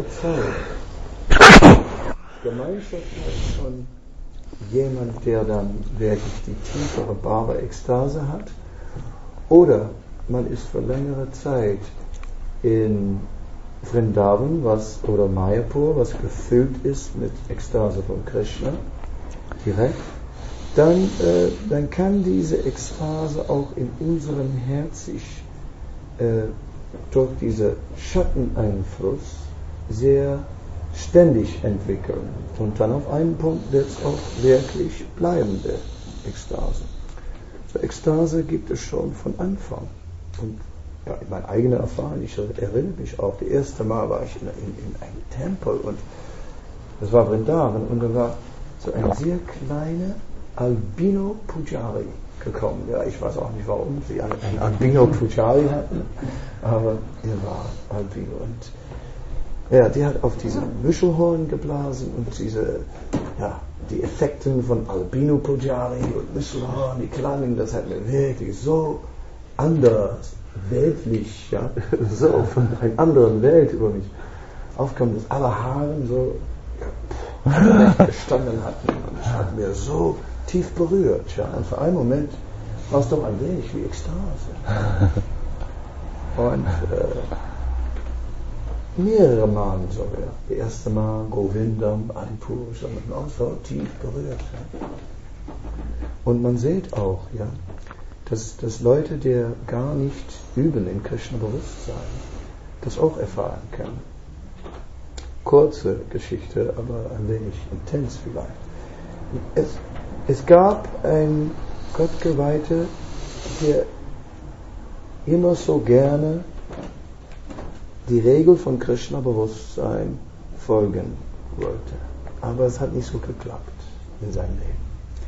Zeit Gemeinschaft hat von jemand, der dann wirklich die tiefere, wahre Ekstase hat, oder man ist für längere Zeit in Vrindavan, was, oder Mayapur, was gefüllt ist mit Ekstase von Krishna, direkt, dann, äh, dann kann diese Ekstase auch in unserem Herz sich äh, durch diesen Schatteneinfluss sehr ständig entwickeln. Und dann auf einen Punkt wird es auch wirklich bleibende Ekstase. So Ekstase gibt es schon von Anfang. Und ja, in meiner eigenen Erfahrung, ich erinnere mich auch, das erste Mal war ich in, in, in einem Tempel und das war Vrindavan und da war so ein sehr kleiner Albino Pujari gekommen. Ja, ich weiß auch nicht, warum sie einen, einen Albino Pujari hatten, aber er war Albino und ja, die hat auf diesen Muschelhorn geblasen und diese, ja, die Effekte von Albino Pujari und Muschelhorn, die klangen, das hat mir wirklich so anders, weltlich, ja, so von einer anderen Welt über mich aufkam, dass alle Haare so ja, gestanden hatten und es hat mir so tief berührt, ja, und für einen Moment war es doch ein wenig wie Ekstase. Und äh, mehrere Male sogar. Das erste Mal Govindam, Adipur, ich habe mich auch so tief berührt. Ja. Und man sieht auch, ja, dass, dass Leute, die gar nicht üben in Krishna-Bewusstsein, das auch erfahren können. Kurze Geschichte, aber ein wenig intens vielleicht. Es, es gab einen Gottgeweihte, der immer so gerne die Regel von Krishna-Bewusstsein folgen wollte. Aber es hat nicht so geklappt in seinem Leben.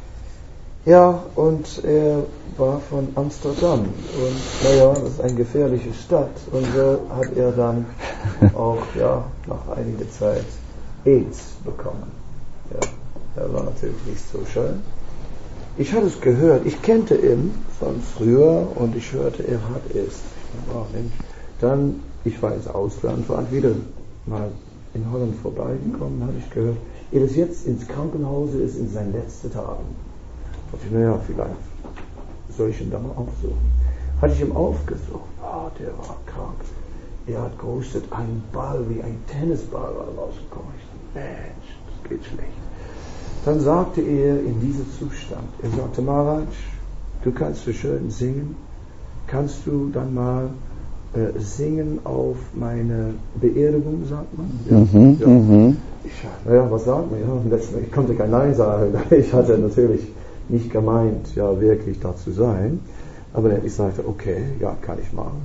Ja, und er war von Amsterdam und naja, das ist eine gefährliche Stadt und so hat er dann auch, ja, nach einiger Zeit AIDS bekommen. Ja, das war natürlich nicht so schön. Ich hatte es gehört, ich kannte ihn von früher und ich hörte, er hat es. Ich dachte, oh Mensch, dann, ich war ins Ausland, war wieder mal in Holland vorbeigekommen, habe ich gehört, er ist jetzt ins Krankenhaus, ist in seinen letzten Tagen. Da dachte ich, naja, vielleicht soll ich ihn da mal aufsuchen. Hatte ich ihn aufgesucht, ah, der war krank. Er hat gehustet, ein Ball wie ein Tennisball war rausgekommen. Ich dachte, Mensch, das geht schlecht. Dann sagte er in diesem Zustand, er sagte, Maharaj, du kannst so schön singen, kannst du dann mal äh, singen auf meine Beerdigung, sagt man? Ja, mhm, ja. Mhm. Ich, naja, was sagt man? Ja, letztlich, ich konnte kein Nein sagen, ich hatte natürlich nicht gemeint, ja, wirklich da zu sein, aber ich sagte, okay, ja, kann ich machen.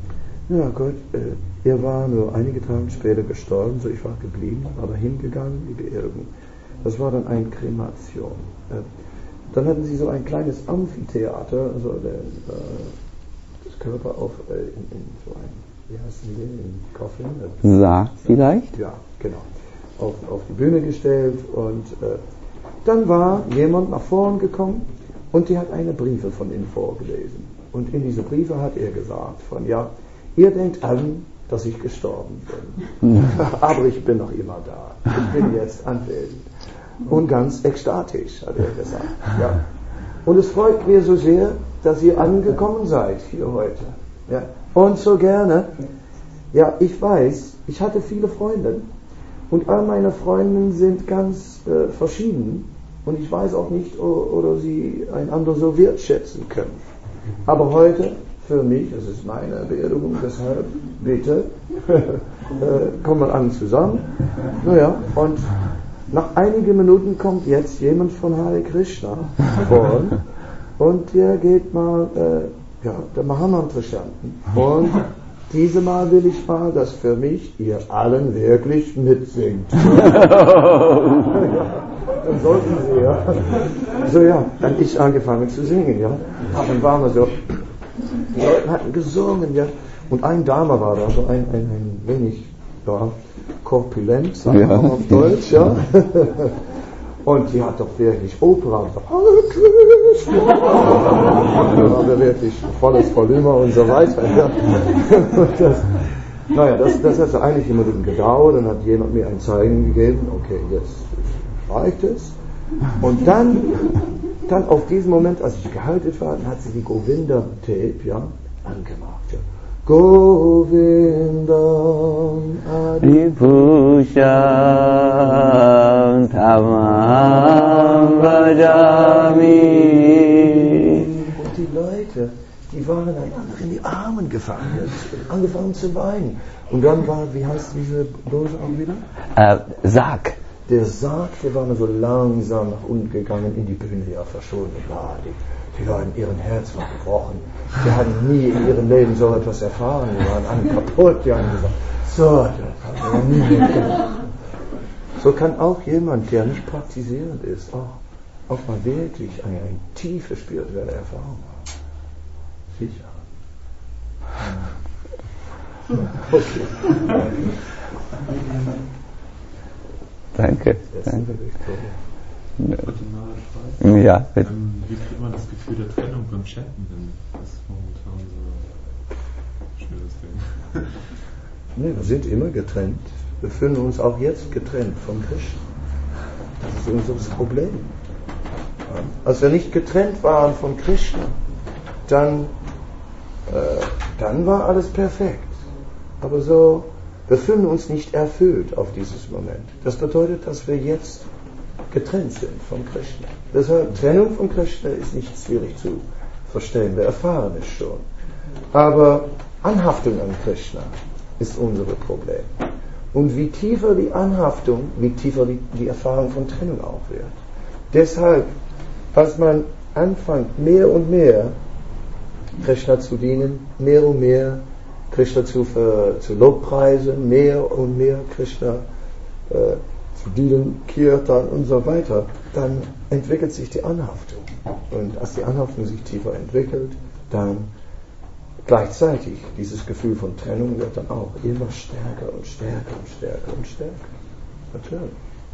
Ja gut, äh, er war nur einige Tage später gestorben, so ich war geblieben, aber hingegangen, die Beerdigung. Das war dann eine Kremation. Äh, dann hatten sie so ein kleines Amphitheater, also der, äh, das Körper auf, äh, in, in so ein, wie heißt denn den, in Coffin? Sarg vielleicht? Ja, genau. Auf, auf die Bühne gestellt und äh, dann war jemand nach vorn gekommen und die hat eine Briefe von ihnen vorgelesen. Und in diese Briefe hat er gesagt von, ja, ihr denkt an, dass ich gestorben bin. Aber ich bin noch immer da. Ich bin jetzt anwesend. Und ganz ekstatisch, hat er gesagt. Ja. Und es freut mir so sehr, dass ihr angekommen seid hier heute. Ja. Und so gerne. Ja, ich weiß, ich hatte viele Freunde. Und all meine Freunde sind ganz äh, verschieden. Und ich weiß auch nicht, o- oder sie einander so wertschätzen können. Aber heute, für mich, es ist meine Beerdigung, deshalb, bitte, äh, kommen wir alle zusammen. Naja, und nach einigen Minuten kommt jetzt jemand von Hare Krishna vor und der geht mal, äh, ja, der Mahamantra chanten. Und diese Mal will ich mal, dass für mich ihr allen wirklich mitsingt. Ja. dann sollten sie, ja. So, ja, dann ich angefangen zu singen, ja. Dann waren wir so, die Leute hatten gesungen, ja. Und ein Dame war da, so ein, ein, ein wenig, ja, korpulent, sagen wir ja. Auf Deutsch, ja. Und die hat doch wirklich Opera und so, Hare Krishna. Da war wir wirklich volles Volumen und so weiter, ja. Und das, naja, das, das hat so eigentlich immer gedauert, dann hat jemand mir ein Zeichen gegeben, okay, jetzt reicht es. Und dann, dann auf diesen Moment, als ich gehalten war, dann hat sie die Govinda-Tape, ja, angemacht, ja. Govindam Adipusha Tamam Bhajami. Und die Leute, die waren einander in die Armen gefallen, angefangen zu weinen. Und dann war, wie heißt diese Dose auch wieder? Äh, Sarg. Der Sarg, der war so langsam nach unten gegangen, in die Bühne, ja, verschwunden. Ja, die, die Leute, ihren Herz war gebrochen. Die hatten nie in ihrem Leben so etwas erfahren. Die waren alle kaputt. Die haben gesagt, so, das haben wir nie mitgemacht. So kann auch jemand, der nicht praktizierend ist, auch, auch mal wirklich eine, eine tiefe spirituelle Erfahrung haben. Sicher. Okay. Danke. Danke. Ja, bitte. Ähm, wie kriegt man das Gefühl der Trennung beim Chanten hin? Das ist momentan so ein schweres Ding. Nee, wir sind immer getrennt. Wir fühlen uns auch jetzt getrennt von Krishna. Das ist unser Problem. Als wir nicht getrennt waren von Krishna, dann, äh, dann war alles perfekt. Aber so, wir fühlen uns nicht erfüllt auf dieses Moment. Das bedeutet, dass wir jetzt getrennt sind von Krishna. Deshalb, Trennung von Krishna ist nicht schwierig zu verstehen. Wir erfahren es schon. Aber Anhaftung an Krishna ist unser Problem. Und wie tiefer die Anhaftung, wie tiefer die, die Erfahrung von Trennung auch wird. Deshalb, als man anfängt, mehr und mehr Krishna zu dienen, mehr und mehr Krishna zu, für, zu Lobpreisen, mehr und mehr Krishna äh, zu dienen, Kirtan und so weiter, dann entwickelt sich die Anhaftung. Und als die Anhaftung sich tiefer entwickelt, dann gleichzeitig dieses Gefühl von Trennung wird dann auch immer stärker und stärker und stärker und stärker. Natürlich.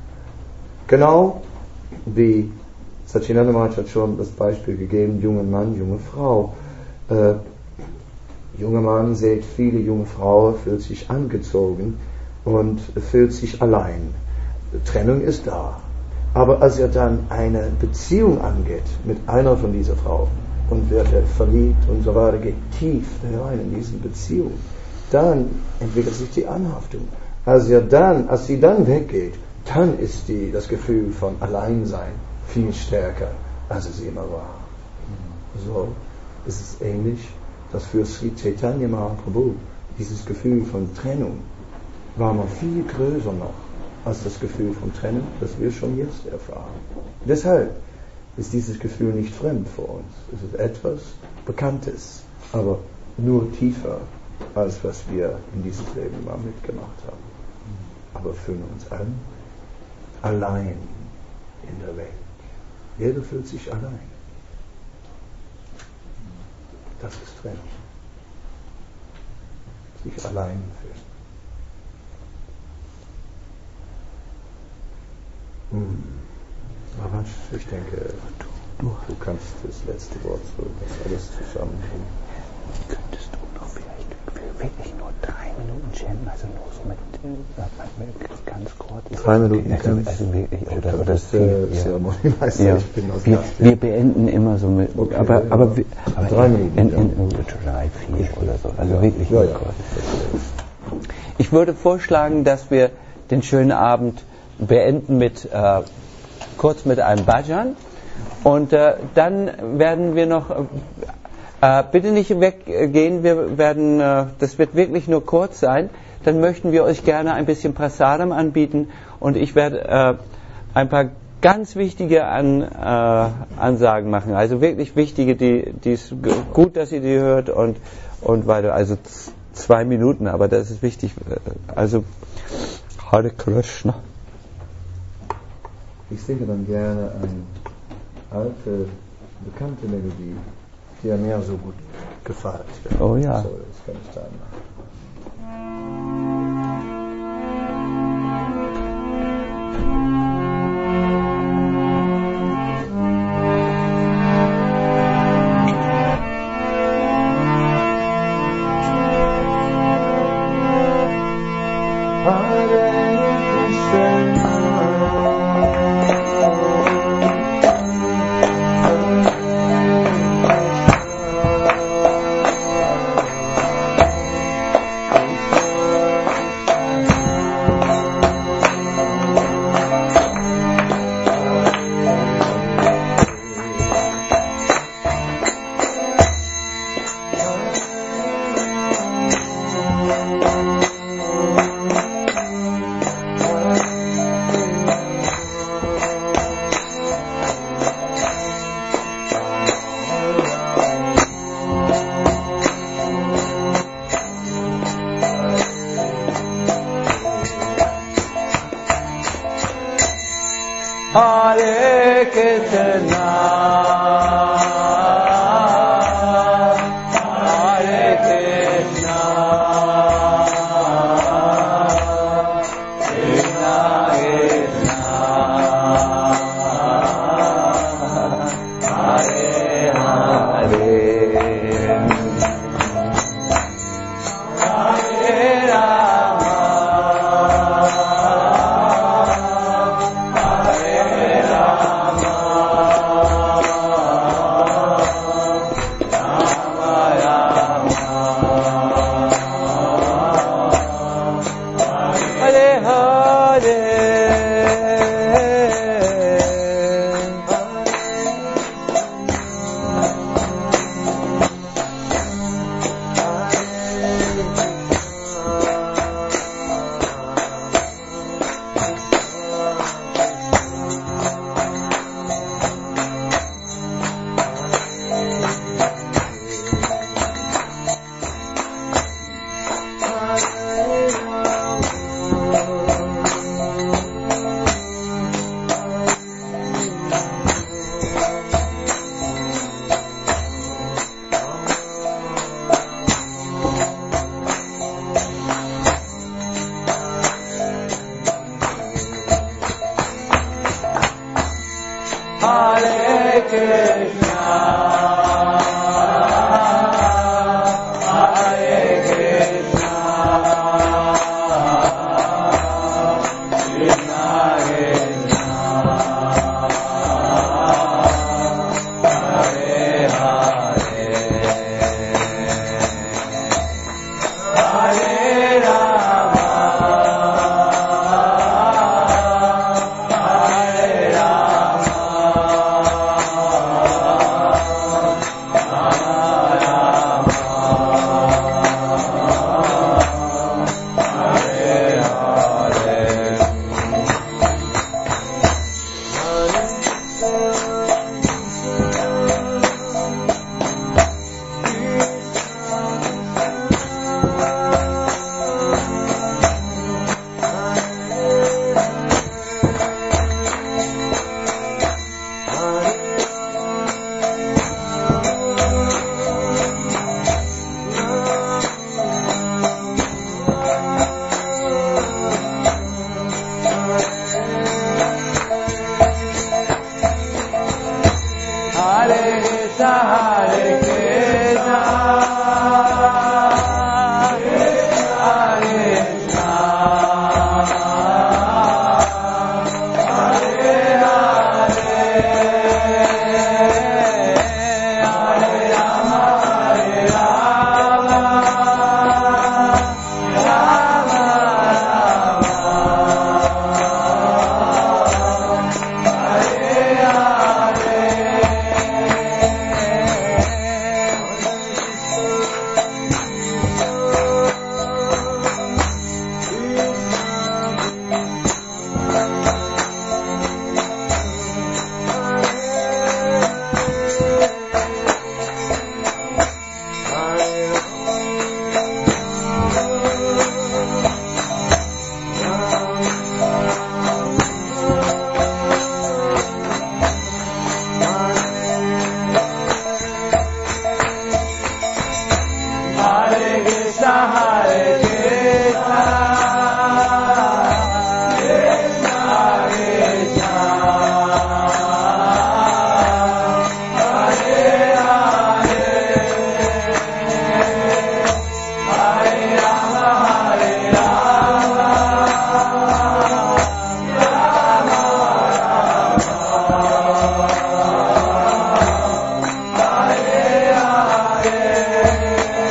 Genau wie Satchidananda Maharaj hat schon das Beispiel gegeben, junger Mann, junge Frau. Äh, junger Mann sieht viele junge Frauen, fühlt sich angezogen und fühlt sich allein. Trennung ist da. Aber als er dann eine Beziehung angeht mit einer von dieser Frauen und wird er verliebt und so weiter, geht tief herein in diese Beziehung, dann entwickelt sich die Anhaftung. Als er dann, als sie dann weggeht, dann ist die, das Gefühl von Alleinsein viel stärker, als es immer war. So ist es ähnlich, dass für Sri Chaitanya Mahaprabhu dieses Gefühl von Trennung war noch viel größer noch als das Gefühl von Trennung, das wir schon jetzt erfahren. Deshalb ist dieses Gefühl nicht fremd für uns. Es ist etwas Bekanntes, aber nur tiefer, als was wir in diesem Leben mal mitgemacht haben. Aber fühlen uns an, allein in der Welt. Jeder fühlt sich allein. Das ist Trennung. Sich allein fühlen. Hm. Aber ich denke, du, du kannst das letzte Wort so, das alles zusammenbringen. Könntest du noch vielleicht wirklich nur drei Minuten chanten, also nur so mit, mit ganz kurz. Drei Minuten, okay, also, also wirklich, oder, oder das ist der Zeremoniemeister, ja. Ich bin aus wir, wir beenden immer so mit, okay, aber, ja. aber, aber drei Minuten, in, ja. in, in, drei, vier oder so, also ja. wirklich ja, nur ja. kurz. Ich würde vorschlagen, dass wir den schönen Abend beenden mit äh, kurz mit einem Bhajan und äh, dann werden wir noch äh, bitte nicht weggehen, wir werden äh, das wird wirklich nur kurz sein, dann möchten wir euch gerne ein bisschen Prasadam anbieten und ich werde äh, ein paar ganz wichtige An, äh, Ansagen machen, also wirklich wichtige, die die ist gut, dass ihr die hört und und weiter, also z- zwei Minuten, aber das ist wichtig, also Hare Krishna. ich singe dann gerne eine alte, bekannte Melodie, die mir so gut gefällt. Oh ja. So, das kann ich da machen. Hare Krishna, Hare Krishna, Krishna Krishna, Hare Hare, Hare Rama, Hare Rama,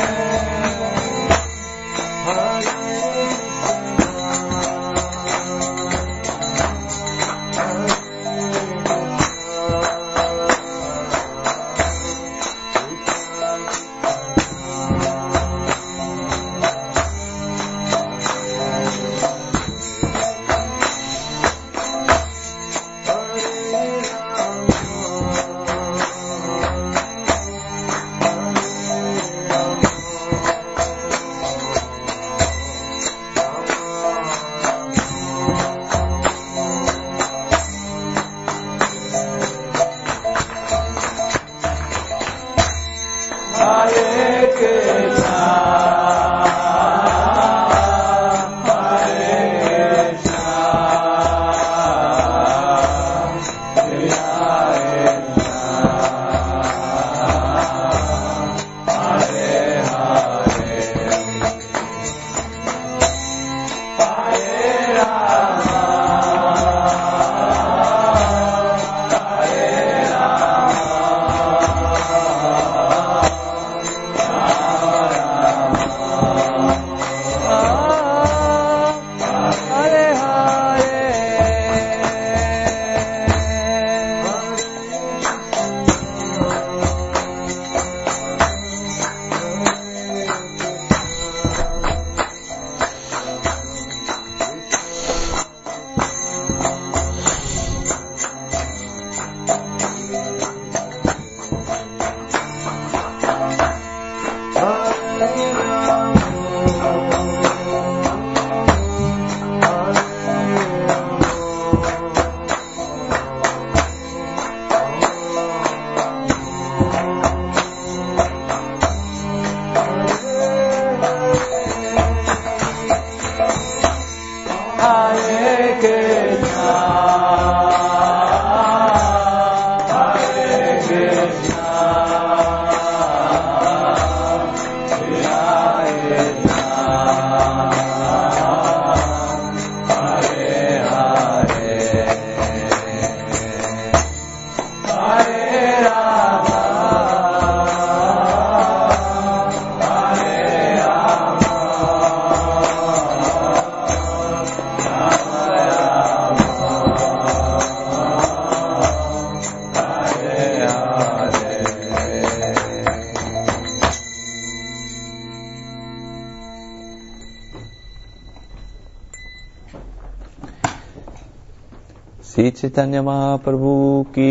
Shri चैतन्य महाप्रभु की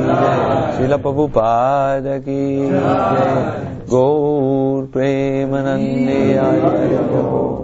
जय, श्रील प्रभुपाद की जय, गौर प्रेमानंदे आर्य।